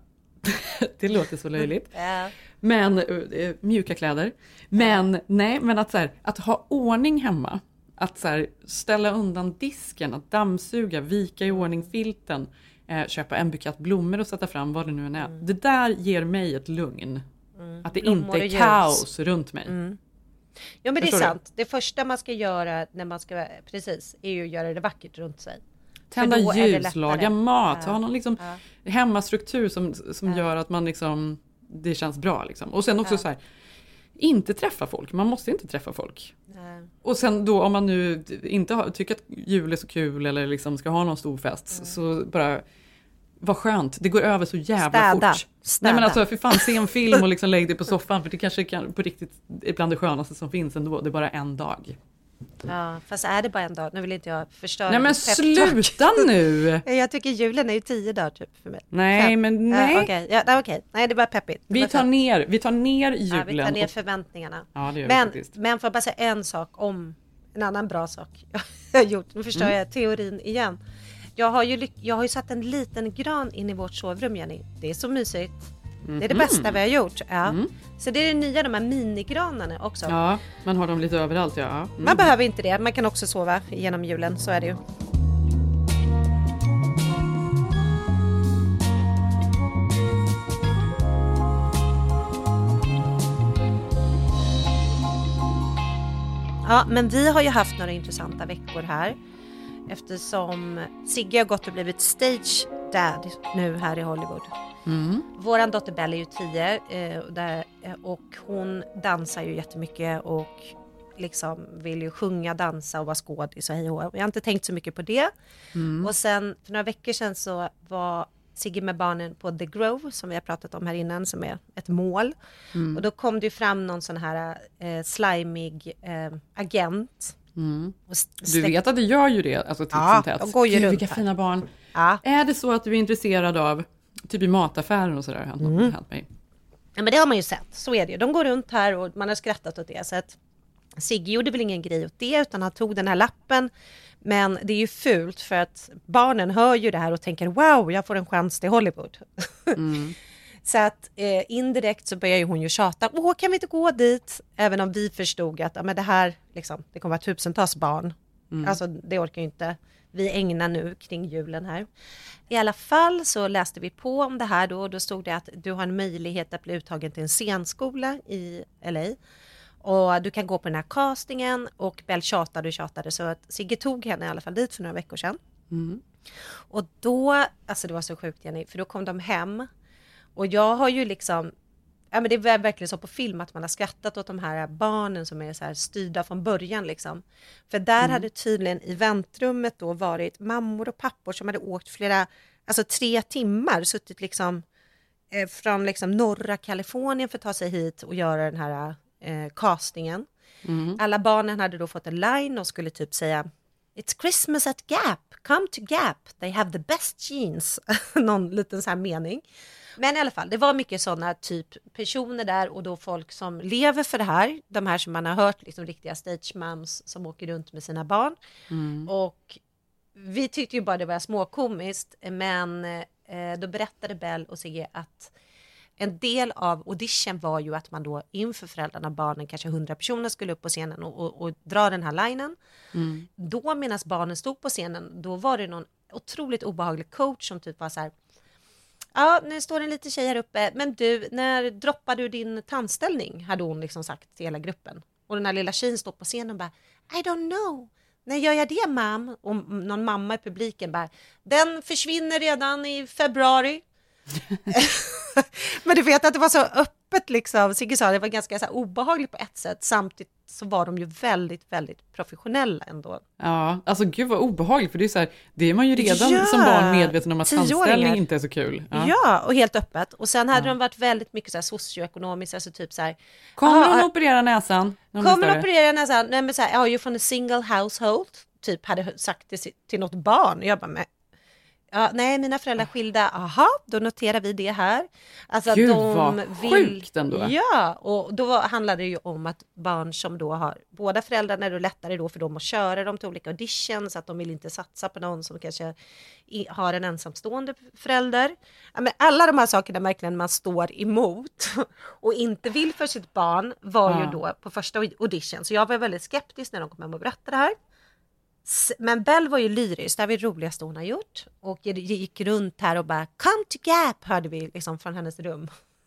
Det låter så löjligt. Ja. Men äh, mjuka kläder. Men nej, men att så här, att ha ordning hemma. Att så här, ställa undan disken, att dammsuga, vika i ordning filten. Köpa en bukett blommor och sätta fram vad det nu än är. Mm. Det där ger mig ett lugn. Mm. Att det blommor inte är kaos runt mig. Mm. Ja, men Förstår det är sant. Du? Det första man ska göra när man ska, precis, är ju att göra det vackert runt sig. Tända ljus, laga mat, ja. ha någon liksom ja. hemmastruktur som, som ja. gör att man liksom, det känns bra liksom. Och sen också ja. så här, inte träffa folk. Man måste inte träffa folk. Nej. Och sen då om man nu inte har, tycker att jul är så kul eller liksom ska ha någon stor fest mm. så bara, vad skönt. Det går över så jävla Städa. fort. Städa. Nej men alltså för fan, se en film och liksom lägg det på soffan, för det kanske kan på riktigt är bland det skönaste som finns ändå. Det är bara en dag. Ja, fast är det bara en dag? Nu vill inte jag förstöra. Nej men sluta nu! Jag tycker julen är ju tio dagar typ för mig. Nej Fem. men nej. Ja, okej, okay. ja, okay. Nej det är bara peppigt. Vi tar, ner, vi tar ner julen. Ja, vi tar ner förväntningarna. Ja, det gör men, vi faktiskt. Men får jag bara säga en sak om en annan bra sak jag har gjort. Nu förstår mm. jag teorin igen. Jag har, ju, jag har ju satt en liten gran in i vårt sovrum, Jenny. Det är så mysigt. Mm. Det är det bästa vi har gjort. Ja. Mm. Så det är det nya, de här minigranarna också. Ja, man har dem lite överallt. Ja. Mm. Man behöver inte det. Man kan också sova genom julen, så är det ju. Ja, men vi har ju haft några intressanta veckor här. Eftersom Sigge har gått och blivit stage dad nu här i Hollywood. Mm. Våran dotter Belle är ju tio. Eh, där och hon dansar ju jättemycket och liksom vill ju sjunga, dansa och vara skådis och hej och jag har inte tänkt så mycket på det. Mm. Och sen för några veckor sedan så var Sigge med barnen på The Grove som vi har pratat om här innan som är ett mål. Mm. Och då kom det ju fram någon sån här eh, slimig eh, agent. Mm. Du vet att det gör ju det, alltså titt ja, som tätt. De går ju Gud, runt vilka här. fina barn. Ja. Är det så att du är intresserad av typ i mataffären och sådär? Mm. Mig. Ja, men det har man ju sett, så är det ju. De går runt här och man har skrattat åt det. Så att Sigge gjorde väl ingen grej åt det utan han tog den här lappen. Men det är ju fult för att barnen hör ju det här och tänker wow, jag får en chans till Hollywood. Mm. Så att eh, indirekt så börjar ju hon ju tjata, åh kan vi inte gå dit? Även om vi förstod att ja, men det här, liksom, det kommer vara tusentals barn. Mm. Alltså det orkar ju inte vi ägna nu kring julen här. I alla fall så läste vi på om det här då och då stod det att du har en möjlighet att bli uttagen till en scenskola i L A. Och du kan gå på den här castingen och Bell tjatade och tjatade så att Sigge tog henne i alla fall dit för några veckor sedan. Mm. Och då, alltså det var så sjukt Jenny, för då kom de hem och jag har ju liksom, ja men det är verkligen så på film att man har skrattat åt de här barnen som är så här styrda från början liksom. För där mm. hade tydligen i väntrummet då varit mammor och pappor som hade åkt flera, alltså tre timmar, suttit liksom eh, från liksom norra Kalifornien för att ta sig hit och göra den här eh, castingen. Mm. Alla barnen hade då fått en line och skulle typ säga It's Christmas at Gap, come to Gap, they have the best jeans. Någon liten så här mening. Men i alla fall, det var mycket sådana typ personer där och då folk som lever för det här. De här som man har hört, liksom riktiga stage moms som åker runt med sina barn. Mm. Och vi tyckte ju bara det var småkomiskt, men eh, då berättade Bell och Sigge att en del av audition var ju att man då inför föräldrarna, barnen, kanske hundra personer skulle upp på scenen och, och, och dra den här linen. Mm. Då medan barnen stod på scenen, då var det någon otroligt obehaglig coach som typ var så här, ja, nu står en liten tjej här uppe, men du, när droppade du din tandställning? Hade hon liksom sagt till hela gruppen. Och den här lilla tjejen står på scenen och bara, I don't know. När gör jag det, mam? Och någon mamma i publiken bara, den försvinner redan i februari. Men du vet att det var så öppet liksom. Sigge sa det var ganska så här obehagligt på ett sätt. Samtidigt så var de ju väldigt, väldigt professionella ändå. Ja, alltså gud vad obehagligt. För det är så här, det är man ju redan ja, som barn medveten om att tandställning inte är så kul. Ja. ja, och helt öppet. Och sen hade ja. de varit väldigt mycket så här socioekonomiskt. Alltså typ så här. Kommer hon operera näsan? Kommer hon operera näsan? Nej men så här, are you from a single household? Typ hade sagt det till något barn. Jag bara med. Ja, nej, mina föräldrar skilda. Aha, då noterar vi det här. Alltså Gud, de vad vill, sjukt ändå. Ja, och då handlar det ju om att barn som då har båda föräldrarna är det lättare då för dem att köra dem till olika auditions, att de vill inte satsa på någon som kanske har en ensamstående förälder. Ja, men alla de här sakerna verkligen man står emot och inte vill för sitt barn var ja. ju då på första audition. Så jag var väldigt skeptisk när de kom hem och berättade det här. Men Bell var ju lyrisk, det var det roligaste hon har gjort. Och gick runt här och bara, come to Gap, hörde vi liksom från hennes rum.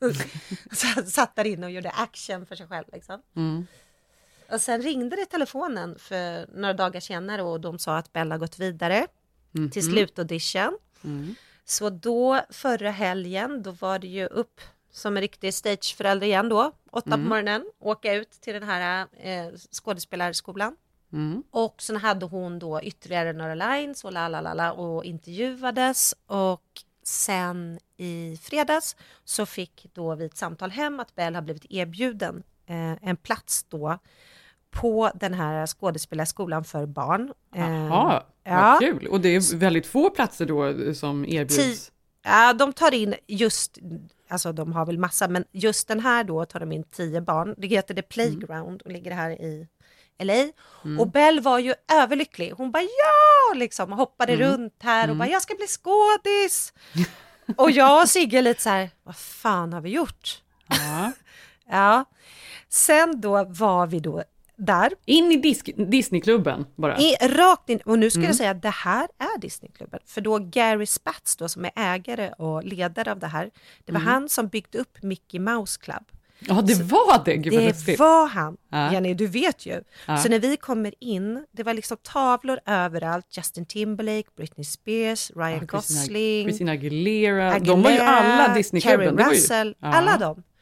Satt där inne och gjorde action för sig själv liksom. Mm. Och sen ringde det telefonen för några dagar senare och de sa att Bell har gått vidare mm. till slutaudition. Mm. Så då förra helgen, då var det ju upp som en riktig stageförälder igen då, åtta mm. på morgonen, åka ut till den här eh, skådespelarskolan. Mm. Och sen hade hon då ytterligare några lines och lalalala och intervjuades och sen i fredags så fick då vi ett samtal hem att Bell har blivit erbjuden eh, en plats då på den här skådespelarskolan för barn. Jaha, eh, vad ja. kul. Och det är väldigt få platser då som erbjuds. Ti- ja, de tar in just, alltså de har väl massa, men just den här då tar de in tio barn. Det heter The Playground mm. och ligger här i L A. Mm. Och Bell var ju överlycklig. Hon bara ja, liksom hoppade mm. runt här och mm. bara jag ska bli skådis. Och jag och Sigge lite så här, vad fan har vi gjort? Ja. ja. Sen då var vi då där. In i disk- Disneyklubben bara. I, rakt in. Och nu ska mm. jag säga att det här är Disneyklubben. För då Gary Spatz då som är ägare och ledare av det här. Det var mm. han som byggde upp Mickey Mouse Club. Ja, det så var det. Gud, det lustigt. var han. Ja. Jenny, du vet ju. Ja. Så när vi kommer in, det var liksom tavlor överallt. Justin Timberlake, Britney Spears, Ryan ja, Gosling. Christina Aguilera. Aguilera. De var ju alla Disneyklubben. Carrie Russell. Ju... Ja. Alla dem.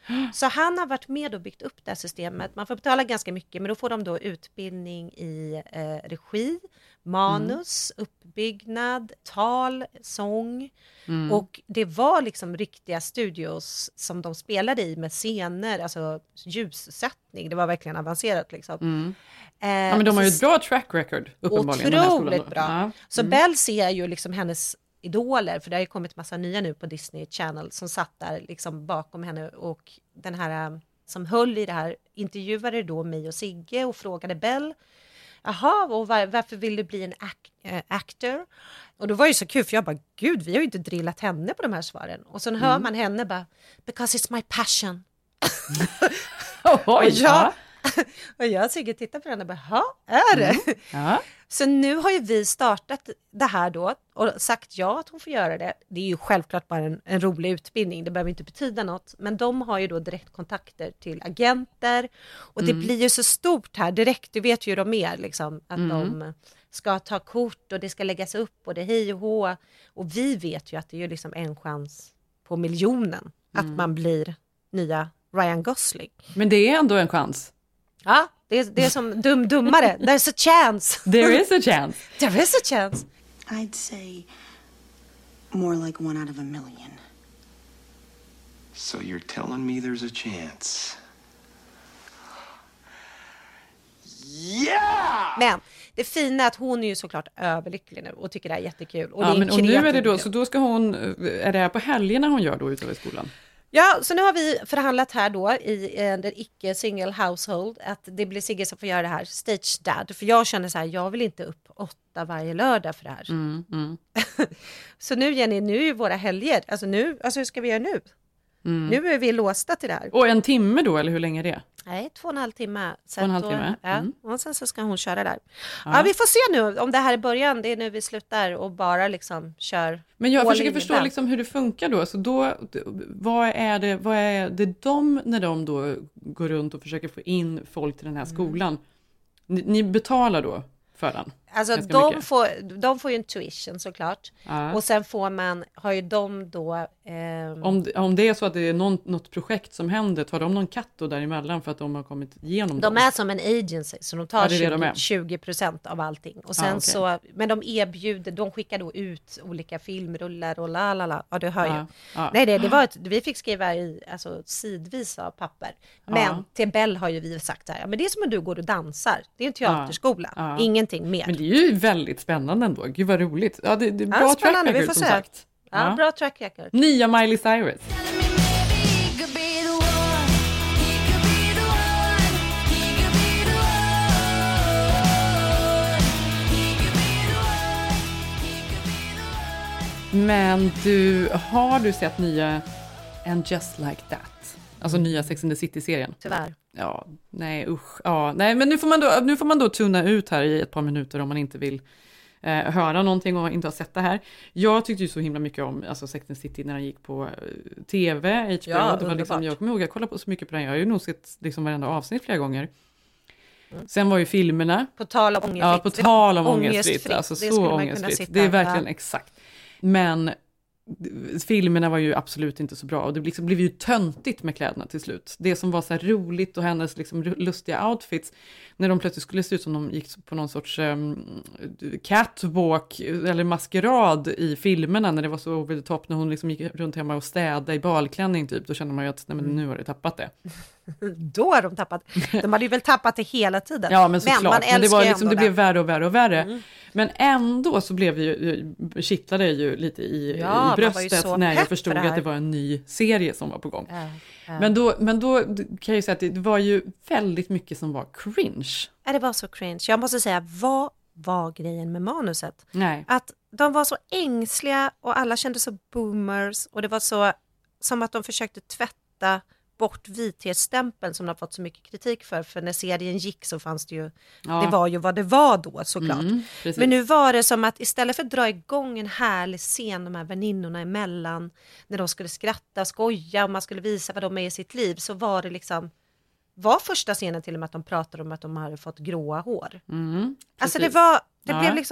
Så han har varit med och byggt upp det här systemet. Man får betala ganska mycket, men då får de då utbildning i eh, regi, manus, mm. uppbyggnad, tal, sång. Mm. Och det var liksom riktiga studios som de spelade i med scener, alltså ljussättning. Det var verkligen avancerat liksom. Mm. Eh, ja, men de har ju ett bra track record uppenbarligen. Otroligt bra. Ja. Så mm. Belle ser ju liksom hennes idoler, för det har ju kommit massa nya nu på Disney Channel som satt där liksom bakom henne, och den här som höll i det här intervjuade då mig och Sigge och frågade Belle, jaha, och var, varför vill du bli en act, äh, actor? Och då var det ju så kul, för jag bara, gud, vi har ju inte drillat henne på de här svaren. Och sen mm. hör man henne bara, because it's my passion. Oj, och jag, och jag och Sigge tittar på henne och bara, ja, är det? Mm. Ja. Så nu har ju vi startat det här då och sagt ja att hon får göra det. Det är ju självklart bara en, en rolig utbildning, det behöver inte betyda något. Men de har ju då direktkontakter till agenter, och mm. det blir ju så stort här direkt, du vet ju de är liksom, att mm. de ska ta kort och det ska läggas upp och det hej och hå. Och vi vet ju att det är ju liksom en chans på miljonen mm. att man blir nya Ryan Gosling. Men det är ändå en chans. Ja, det är, det är som dum dummare. There's a chance. There is a chance. There is a chance. I'd say more like one out of a million. So you're telling me there's a chance? Yeah! Men det fina är att hon är ju såklart överlycklig nu och tycker det är jättekul. Och, ja, det är men, och nu är det då, så då ska hon, är det här på helgerna hon gör då ute i skolan? Ja, så nu har vi förhandlat här då i eh, den icke single household att det blir Sigge som får göra det här, stage dad. För jag känner så här, jag vill inte upp åtta varje lördag för det här. Mm, mm. Så nu Jenny, nu är ju våra helger, alltså nu, alltså hur ska vi göra nu? Mm. Nu är vi låsta till det här. Och en timme då, eller hur länge är det? Nej, två och en halv timme. Två och en halv timme? Ja, mm. Och sen så ska hon köra där. Ja. Ja, vi får se nu om det här är början. Det är nu vi slutar och bara liksom kör. Men jag försöker förstå liksom hur det funkar då. Så då, vad är det, vad är det de, när de då går runt och försöker få in folk till den här skolan? Mm. Ni, ni betalar då för den? Alltså de får, de får ju en tuition såklart. Ja. Och sen får man, har ju de då... Eh... Om, om det är så att det är någon, något projekt som händer, tar de någon katt då däremellan för att de har kommit igenom De dem? är som en agency, så de tar ja, tjugo, de tjugo procent av allting. Och sen ah, okay. så, men de erbjuder, de skickar då ut olika filmrullar och la la la. Ja, du hör ju. Ah, ah. Nej, det, det var ett, vi fick skriva i alltså, sidvis av papper. Men ah. till Belle har ju vi sagt så här, ja, men det är som om du går och dansar. Det är en teaterskola, ah. ingenting mer. Men det är ju väldigt spännande ändå. Gud vad roligt. Ja, det, det är bra ja, track record som se. sagt. Ja, ja, bra track record. Nya Miley Cyrus. Men du, har du sett nya And Just Like That? Alltså nya Sex and the City-serien. Tyvärr. Ja, nej usch. Ja, nej, men nu får man då, nu får man då tuna ut här i ett par minuter om man inte vill eh, höra någonting och inte har sett det här. Jag tyckte ju så himla mycket om alltså Sex and the City när den gick på T V, H B O. Ja, det var liksom, jag kommer ihåg, jag kollade på så mycket på den. Jag har ju nog sett liksom varenda avsnitt flera gånger. Mm. Sen var ju filmerna. På tal om ångestfritt. Ja, på tal om ångestfritt. Alltså det så ångestfritt. Det är verkligen ja. exakt. Men filmerna var ju absolut inte så bra och det liksom blev ju töntigt med kläderna till slut. Det som var så här roligt och hennes liksom lustiga outfits när de plötsligt skulle se ut som de gick på någon sorts um, catwalk eller maskerad i filmerna när det var så over the top, när hon liksom gick runt hemma och städade i balklänning typ, då kände man ju att nej, men nu har de tappat det. Då har de tappat. De hade ju väl tappat det hela tiden. Ja, men såklart. Men, men det var liksom, det blev värre och värre och värre. Mm. Men ändå så blev det ju, kittlade ju lite i, ja, i bröstet när jag förstod att det var en ny serie som var på gång. Äh, äh. Men, då, men då kan jag ju säga att det var ju väldigt mycket som var cringe. Ja, det var så cringe. Jag måste säga, vad var grejen med manuset? Nej. Att de var så ängsliga och alla kände så boomers och det var så som att de försökte tvätta bort vithetsstämpeln som de har fått så mycket kritik för. För när serien gick så fanns det ju, ja. det var ju vad det var då såklart. Mm, men nu var det som att istället för att dra igång en härlig scen de här väninnorna emellan, när de skulle skratta, skoja och man skulle visa vad de är i sitt liv, så var det liksom, var första scenen till och med att de pratade om att de hade fått gråa hår. Mm, alltså det var, det ja. blev liksom...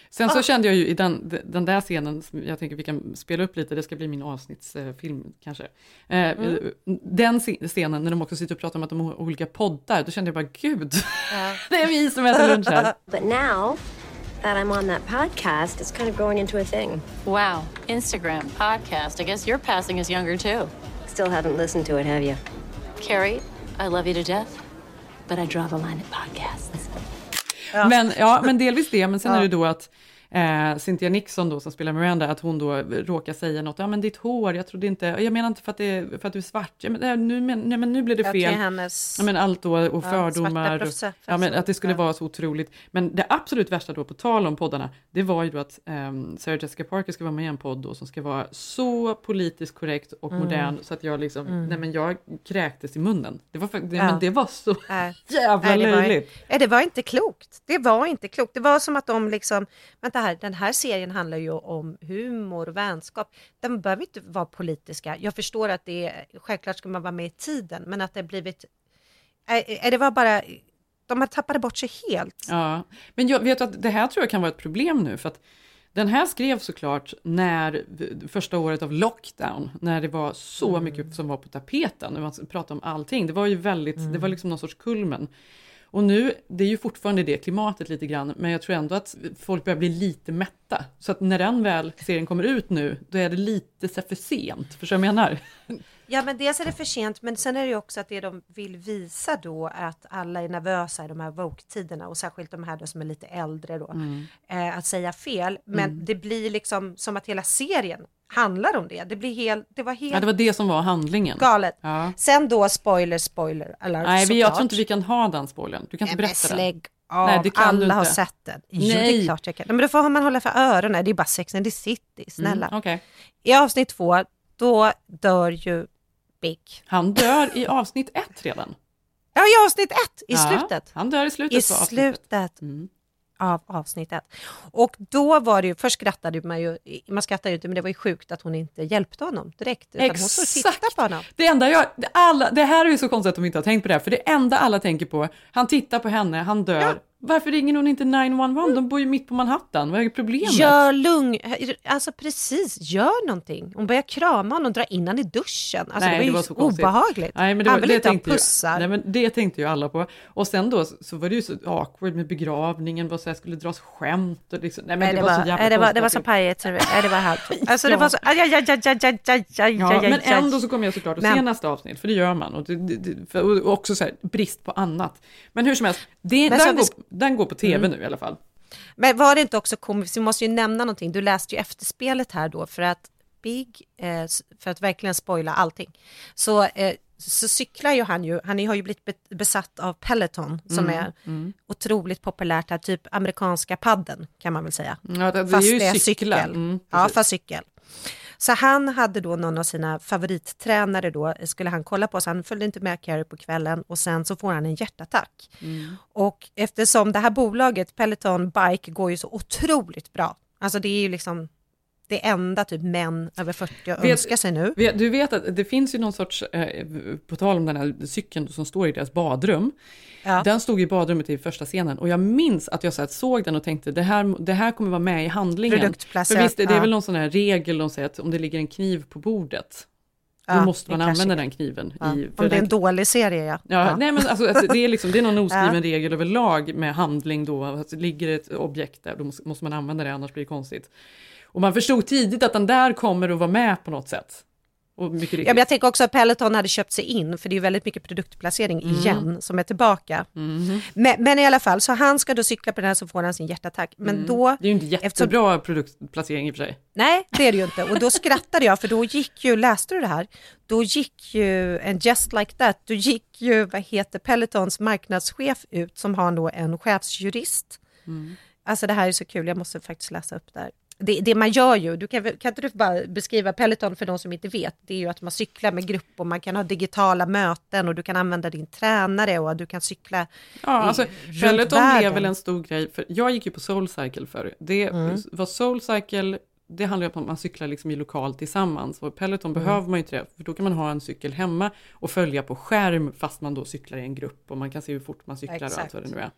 Sen så Ah. kände jag ju i den, den där scenen, som jag tänker vi kan spela upp lite, det ska bli min avsnittsfilm eh, kanske. Eh, mm. Den scenen när de också sitter och pratar om att de har olika poddar, då kände jag bara, gud, ja. Det är vi som äter lunch här. But now that I'm on that podcast, it's kind of growing into a thing. Wow, Instagram, podcast, I guess you're passing as younger too. Still haven't listened to it, have you? Carrie, I love you to death, but I draw the line at podcasts. Ja. Men, ja, men delvis det, men sen ja. är det då att eh, Cynthia Nixon då, som spelar Miranda, att hon då råkar säga något, ja men ditt hår, jag trodde inte, jag menar inte för att, det, för att du är svart, ja, men, nu, men, nej, men nu blev det fel. Ja, hennes, ja, men allt då, och ja, fördomar, och, ja, men att det skulle ja. vara så otroligt. Men det absolut värsta då, på tal om poddarna, det var ju då att um, Sarah Jessica Parker ska vara med i en podd då, som ska vara så politiskt korrekt och mm. modern, så att jag liksom, mm. nej men jag kräktes i munnen. Det var, för, det, ja. men det var så äh. jävla nej, löjligt. Ja, det var inte klokt. Det var inte klokt. Det var som att de liksom, vänta här, den här serien handlar ju om humor och vänskap. De behöver inte vara politiska. Jag förstår att det är, självklart ska man vara med i tiden, men att det har blivit, är det var bara, de har tappat bort sig helt. Ja, men jag vet att det här tror jag kan vara ett problem nu, för att den här skrevs såklart när första året av lockdown, när det var så mm. mycket som var på tapeten, när man pratade om allting. Det var ju väldigt, mm. det var liksom någon sorts kulmen. Och nu, det är ju fortfarande det klimatet lite grann, men jag tror ändå att folk börjar bli lite mätta. Så att när den väl serien kommer ut nu, då är det lite så för sent, för så jag menar. Ja, men dels är det för sent, men sen är det ju också att det de vill visa då att alla är nervösa i de här woke-tiderna, och särskilt de här då som är lite äldre då, mm. eh, att säga fel. Men mm. det blir liksom som att hela serien handlar om det. Det blir helt, det var helt... Ja, det var det som var handlingen. Galet. Ja. Sen då, spoiler, spoiler. Alert, Nej, men jag tror inte vi kan ha den spoilern. Du kan inte berätta den. Slägg av. Nej, det kan alla du inte. Har sett den. Jo, Nej. det är klart jag kan. Men då får man hålla för öronen. Det är bara Sex and the City, snälla. Mm, okay. I avsnitt två, då dör ju Big. Han dör i avsnitt ett redan. Ja, i avsnitt ett, i ja, slutet. Han dör i slutet. I slutet mm. av avsnittet. Och då var det ju, först skrattade man ju, man skrattade ju inte, men det var ju sjukt att hon inte hjälpte honom direkt. Utan Exakt. Hon stod och tittade på honom. Det enda jag, alla, det här är ju så konstigt att de inte har tänkt på det här, för det enda alla tänker på, han tittar på henne, han dör. Ja. Varför ringer hon inte nio ett ett? De bor ju mitt på Manhattan. Vad är problemet? Gör lugn. Alltså precis, gör någonting. Hon börjar krama honom och dra in han i duschen. Alltså nej, det var ju det var så obehagligt. Nej, men det, han var, vill det inte ha pussar. Ju, nej, men det tänkte ju alla på. Och sen då så var det ju så awkward med begravningen. Vad så här skulle dras skämt. Och liksom, nej, men nej, det, det var, var så jävla nej, det var, det var så pajigt. Nej, det var helt. Alltså det var så... Aj, aj, aj, aj, aj, aj, aj, ja, aj, men ändå så kommer jag såklart att men... se nästa avsnitt. För det gör man. Och, det, det, för, och också så här, brist på annat. Men hur som helst, det, den, går, vi... den går på tv mm. nu i alla fall. Men var det inte också komiskt, vi måste ju nämna någonting, du läste ju efterspelet här då, för att Big, eh, för att verkligen spoila allting, så, eh, så cyklar ju han ju, han har ju blivit besatt av Peloton, som mm, är mm. otroligt populärt här, typ amerikanska padden kan man väl säga. Ja, det, det fast är ju det är cykel. cykel. Mm, ja, fast cykel. Så han hade då någon av sina favorittränare då, skulle han kolla på, så han följde inte med Carrie på kvällen, och sen så får han en hjärtattack. Mm. Och eftersom det här bolaget, Peloton Bike, går ju så otroligt bra, alltså det är ju liksom det enda typ män över fyrtio vet, önskar sig nu. Vet, du vet att det finns ju någon sorts, eh, på tal om den här cykeln som står i deras badrum. Ja. Den stod i badrummet i första scenen, och jag minns att jag så här, såg den och tänkte det här, det här kommer vara med i handlingen. För visst, det är ja. väl någon sån här regel de säger att om det ligger en kniv på bordet, då ja, måste man använda den kniven. Ja. I, om det är en dålig serie, ja. ja, ja. Nej, men alltså, alltså, det, är liksom, det är någon oskriven ja. regel överlag med handling då. Att ligger ett objekt där, då måste man använda det, annars blir det konstigt. Och man förstod tidigt att den där kommer att vara med på något sätt. Och mycket ja, men jag tänker också att Peloton hade köpt sig in, för det är väldigt mycket produktplacering mm. igen som är tillbaka. Mm. Men, men i alla fall, så han ska då cykla på den här, så får han sin hjärtattack. Men mm. då, det är ju inte jättebra eftersom, produktplacering i och för sig. Nej, det är det ju inte. Och då skrattade jag, för då gick ju, läste du det här? Då gick ju en Just Like That, då gick ju, vad heter Pelotons marknadschef ut, som har då en chefsjurist. Mm. Alltså det här är så kul, jag måste faktiskt läsa upp där. Det, det man gör ju, du kan, kan inte du bara beskriva Peloton för de som inte vet, det är ju att man cyklar med grupp och man kan ha digitala möten och du kan använda din tränare och du kan cykla. Ja, alltså Peloton är väl en stor grej, för jag gick ju på SoulCycle förr. Det mm. var SoulCycle, det handlar om att man cyklar liksom i lokal tillsammans, och Peloton mm. behöver man ju inte det, för då kan man ha en cykel hemma och följa på skärm fast man då cyklar i en grupp och man kan se hur fort man cyklar. Exakt. Och allt vad det nu är.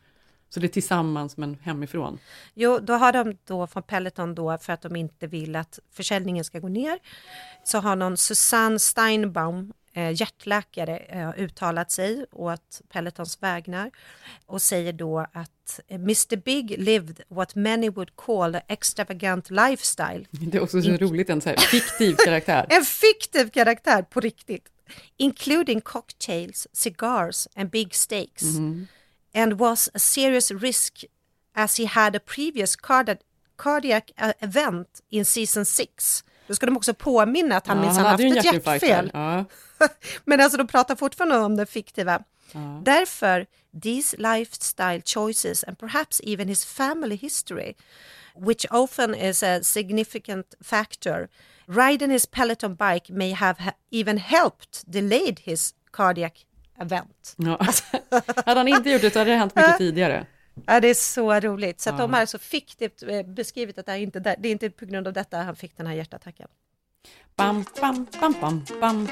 Så det är tillsammans men hemifrån. Jo, då har de då från Peloton då, för att de inte vill att försäljningen ska gå ner, så har någon Susanne Steinbaum, eh, hjärtläkare, eh, uttalat sig åt Pelotons vägnar och säger då att mister Big lived what many would call an extravagant lifestyle. Det är också så In- roligt, en så här fiktiv karaktär. En fiktiv karaktär på riktigt. Including cocktails, cigars and big steaks. Mm. And was a serious risk as he had a previous cardi- cardiac event in season six. Då ska de också påminna att han ja, minsann haft ett hjärtfel. Ja. Men alltså de pratar fortfarande om det fiktiva. Ja. Därför, these lifestyle choices and perhaps even his family history, which often is a significant factor, riding his Peloton bike may have ha- even helped delayed his cardiac event. Ja. Hade han inte gjort det så hade det hänt mycket tidigare. Ja, det är så roligt. Så att ja. de har så fiktivt beskrivit att det är, inte där, det är inte på grund av detta han fick den här hjärtattacken. Bam, bam, bam, bam, bam.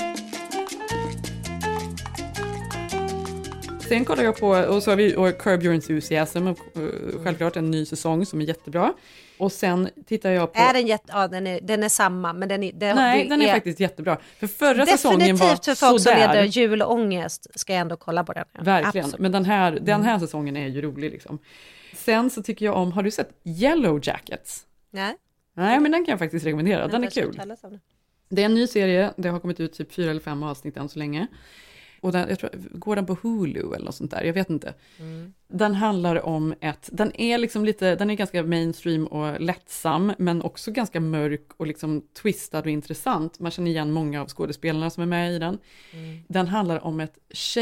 Sen kollar jag på, och så har vi och Curb Your Enthusiasm, självklart en ny säsong som är jättebra. Och sen tittar jag på... Är den jätte... Ja, den är, den är samma, men den är... Den, Nej, det den är, är faktiskt jättebra. För förra säsongen var definitivt för folk som leder julångest ska jag ändå kolla på den. Verkligen, Absolut. Men den här, den här säsongen är ju rolig liksom. Sen så tycker jag om, har du sett Yellow Jackets? Nej. Nej, men den kan jag faktiskt rekommendera, den är kul. Det är en ny serie, det har kommit ut typ fyra eller fem avsnitt än så länge. Och den, jag tror, går den på Hulu eller något sånt där, jag vet inte. Mm. Den handlar om ett, den är liksom lite, den är ganska mainstream och lättsam, men också ganska mörk och liksom twistad och intressant. Man känner igen många av skådespelarna som är med i den. Mm. Den handlar om ett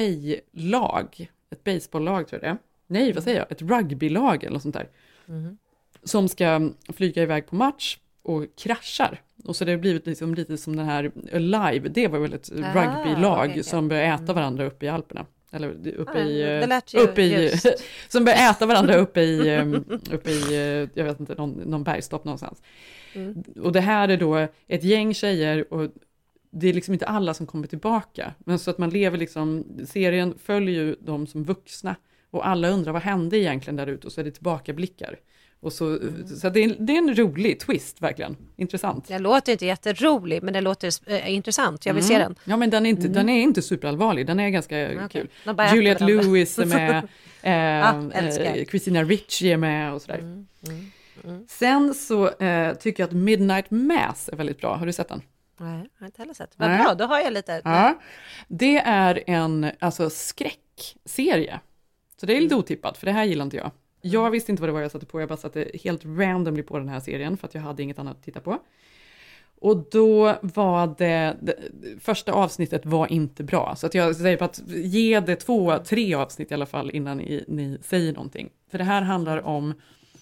tjejlag, ett baseballlag tror jag det är. Nej, vad säger jag? Ett rugbylag eller något sånt där. Mm. Som ska flyga iväg på match och kraschar. Och så det har blivit liksom lite som den här Alive, det var väl ett ah, rugbylag okay, som börjar äta varandra uppe i Alperna. Eller uppe ah, i... Uppe i som börjar äta varandra uppe i, uppe i jag vet inte, någon, någon bergstopp någonstans. Mm. Och det här är då ett gäng tjejer och det är liksom inte alla som kommer tillbaka. Men så att man lever liksom, serien följer ju dem som vuxna. Och alla undrar vad hände egentligen där ute och så är det tillbakablickar. Och så, mm. så det, är, det är en rolig twist, verkligen. Intressant. Det låter inte jätterolig, men det låter äh, intressant. Jag vill mm. se den. Ja, men den är inte, mm. den är inte superallvarlig. Den är ganska okay. kul. Juliette Lewis är med. eh, ah, eh, Christina Ricci är med och sådär. Mm. Mm. Mm. Sen så eh, tycker jag att Midnight Mass är väldigt bra. Har du sett den? Nej, jag har inte heller sett. Vad Nej. bra, då har jag lite. Ja. Det är en alltså, skräckserie. Så det är lite otippat, för det här gillar inte jag. Jag visste inte vad det var jag satte på. Jag bara satte helt randomly på den här serien för att jag hade inget annat att titta på. Och då var det, det första avsnittet var inte bra. Så att jag säger på att ge det två, tre avsnitt i alla fall innan ni, ni säger någonting. För det här handlar om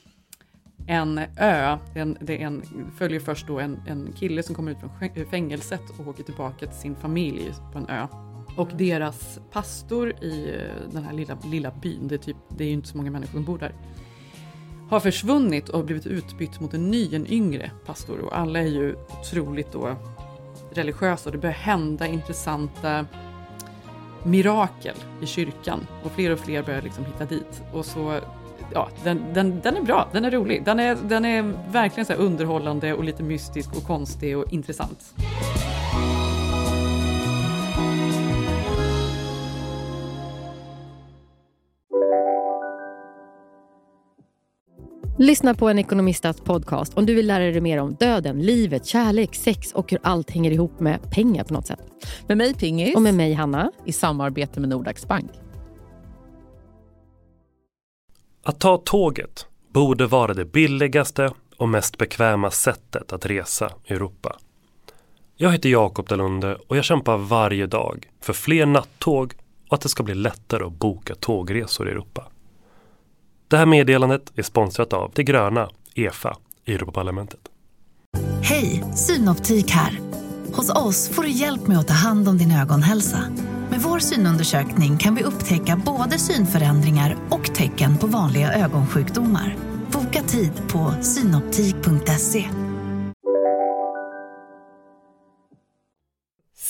en ö. En, det är en, följer först då en, en kille som kommer ut från fängelset och åker tillbaka till sin familj på en ö. Och deras pastor i den här lilla, lilla byn, det är, typ, det är ju inte så många människor som bor där, har försvunnit och blivit utbytt mot en ny, en yngre pastor. Och alla är ju otroligt då religiösa och det börjar hända intressanta mirakel i kyrkan. Och fler och fler börjar liksom hitta dit. Och så, ja, den, den, den är bra, den är rolig. Den är, den är verkligen så här underhållande och lite mystisk och konstig och intressant. Lyssna på en ekonomistats podcast om du vill lära dig mer om döden, livet, kärlek, sex och hur allt hänger ihop med pengar på något sätt. Med mig Pingis. Och med mig Hanna. I samarbete med Nordax Bank. Att ta tåget borde vara det billigaste och mest bekväma sättet att resa i Europa. Jag heter Jakob Dalunde och jag kämpar varje dag för fler nattåg och att det ska bli lättare att boka tågresor i Europa. Det här meddelandet är sponsrat av Det gröna, E F A, i Europaparlamentet. Hej, Synoptik här. Hos oss får du hjälp med att ta hand om din ögonhälsa. Med vår synundersökning kan vi upptäcka både synförändringar och tecken på vanliga ögonsjukdomar. Boka tid på synoptik punkt se.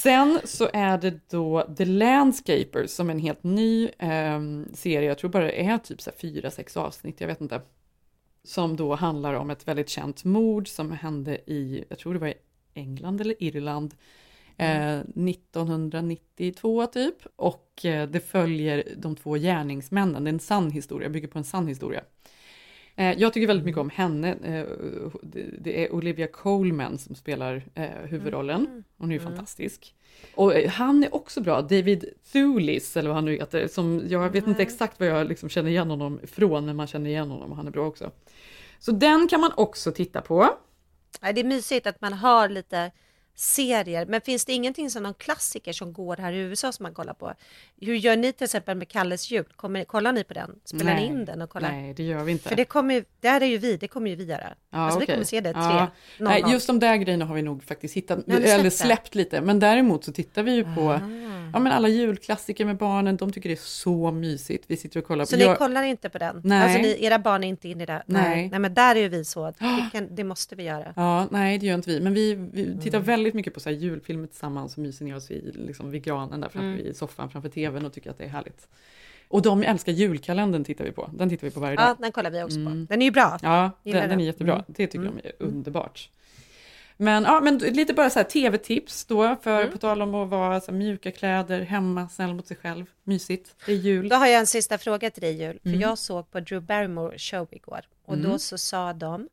Sen så är det då The Landscapers som är en helt ny eh, serie. Jag tror bara det är typ så här fyra, sex avsnitt, jag vet inte. Som då handlar om ett väldigt känt mord som hände i, jag tror det var i England eller Irland. Eh, nittonhundranittiotvå typ. Och eh, det följer de två gärningsmännen. Det är en sann historia, bygger på en sann historia. Eh, jag tycker väldigt mycket om henne. Eh, det, det är Olivia Colman som spelar eh, huvudrollen. Hon är ju mm. fantastisk. Och eh, han är också bra. David Thewlis, eller vad han nu heter. Som, jag vet inte exakt vad jag liksom känner igen honom från, men man känner igen honom och han är bra också. Så den kan man också titta på. Ja, det är mysigt att man har lite serier, men finns det ingenting som någon klassiker som går här i U S A som man kollar på? Hur gör ni till exempel med Kalles jul? Kommer, kollar ni på den? Spelar nej, ni in den och kollar? Nej, det gör vi inte. För det kommer, där är ju vi, det kommer ju vi göra. Ja, alltså okay. Vi kommer se det tre. Ja. Nej, just de där grejerna har vi nog faktiskt hittat, släppt eller släppt lite. Men däremot så tittar vi ju på ah. ja, men alla julklassiker med barnen. De tycker det är så mysigt. Vi sitter och kollar på. Så jag... ni kollar inte på den? Nej. Alltså ni, era barn är inte inne i det? Nej. Nej, nej men där är ju vi så. Det, kan, det måste vi göra. Ja, nej det gör inte vi. Men vi, vi tittar mm. väldigt mycket på så här julfilmer tillsammans. Och myser ner oss i, liksom, vid granen där framför mm. i soffan framför tvn och tycker att det är härligt. Och de älskar julkalendern tittar vi på. Den tittar vi på varje dag. Ja, den kollar vi också mm. på. Den är ju bra. Ja, den, den är jättebra. Mm. Det tycker mm. de är underbart. Men, ja, men lite bara så här tv-tips då. För mm. på tal om att vara så här, mjuka kläder, hemma, snäll mot sig själv. Mysigt. Det är jul. Då har jag en sista fråga till dig, Jul. Mm. För jag såg på Drew Barrymore show igår. Och mm. då så sa de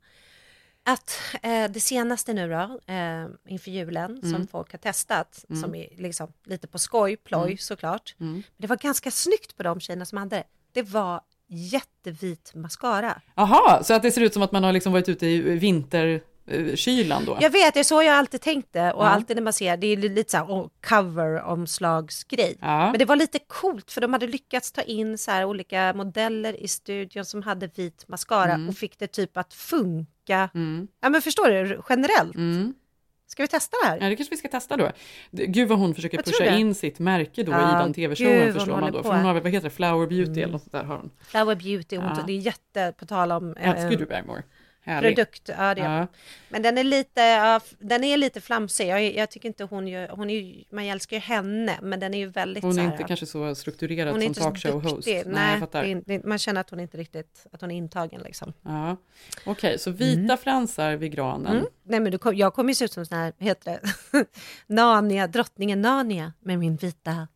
att eh, det senaste nu då, eh, inför julen, mm. som folk har testat, mm. som är liksom lite på skoj, ploj mm. såklart. Mm. Men det var ganska snyggt på de tjejerna som hade det. Det var jättevit mascara. Jaha, så att det ser ut som att man har liksom varit ute i vinterkylan då? Jag vet, det är så jag alltid tänkte. Och ja. alltid när man ser, det är lite så här oh, cover-omslagsgrej. Ja. Men det var lite coolt, för de hade lyckats ta in så här olika modeller i studion som hade vit mascara mm. och fick det typ att funka. Mm. Ja, men förstår du, generellt. Mm. Ska vi testa det här? Ja, det kanske vi ska testa då. Gud vad hon försöker pusha in sitt märke då ja, i den tv-showen, förstår man då. För hon har, vad heter det, Flower Beauty mm. eller något sånt där har hon. Flower Beauty, hon, ja. Det är jätte, på tal om... Jag älskar Drew Barrymore. Produkt, ja det är. Ja. Men den är lite, ja, den är lite flamsig. Jag, jag tycker inte hon gör, hon är ju, man älskar ju henne, men den är ju väldigt hon är så här, inte kanske så strukturerad som talkshow-host. Nej, Nej det, det, man känner att hon inte riktigt, att hon är intagen liksom. Ja. Okej, okay, så vita mm. fransar vid granen. Mm. Nej, men du kom, jag kommer ju se ut som sån här, heter det, Narnia, drottningen Narnia med min vita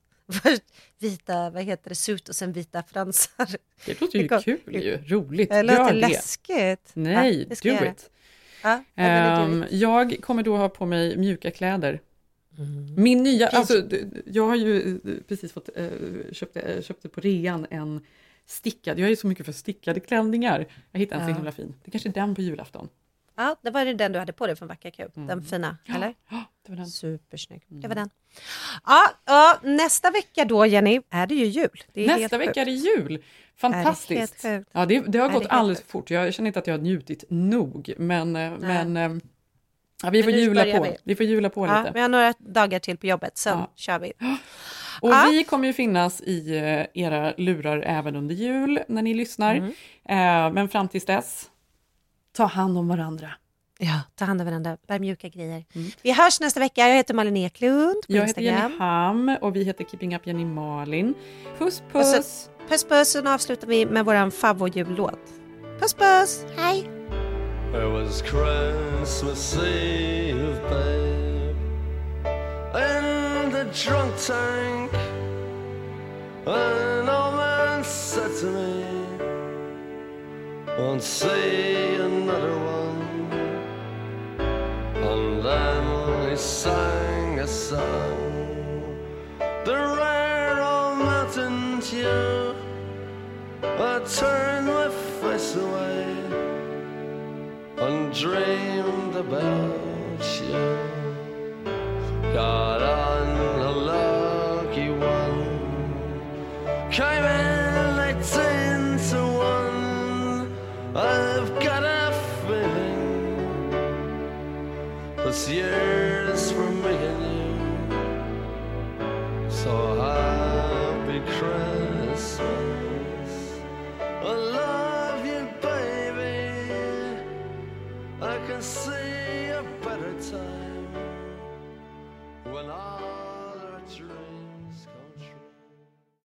vita, vad heter det, sut och sen vita fransar. Det låter ju det kul ju, roligt. Det låter läskigt. Nej, ja, do it. Ja, um, jag kommer då ha på mig mjuka kläder. Mm. Min nya, alltså jag har ju precis fått, äh, köpt, äh, köpte på rean en stickad, jag är ju så mycket för stickade klänningar. Jag hittade en ja. så himla fin. Det är kanske är den på julafton. Ja, det var det den du hade på dig från Vacker Kub. Mm. Den fina, ja. eller? Ja, det var den. Supersnygg. Mm. Det var den. Ja, ja, nästa vecka då, Jenny, är det ju jul. Det är nästa vecka är det jul. Fantastiskt. Är det ja, det, det har är gått det alldeles för fort. Jag känner inte att jag har njutit nog. Men, men ja, vi, får jula på. Vi. vi får jula på ja, lite. Vi har några dagar till på jobbet, sen ja. kör vi. Och ja. vi kommer ju finnas i era lurar även under jul när ni lyssnar. Mm. Men fram tills dess, ta hand om varandra. Ja, ta hand om varandra. Bär mjuka grejer. Mm. Vi hörs nästa vecka. Jag heter Malin Eklund på Jag Instagram. heter Jenny Ham och vi heter Keeping Up Jenny Malin. Puss, puss. Och så, puss, puss. Och nu avslutar vi med våran favoritjullåt. Puss, puss. Hej. It was Christmas Eve, babe, in the drunk tank. An old man said to me, won't see another one. And then he sang a song, the rare old mountain tune. I turned my face away and dreamed about you. Got on a lucky one, came in eighteen to one. I've got a feeling this year's for me and you. So happy Christmas, I love you, baby. I can see a better time when I through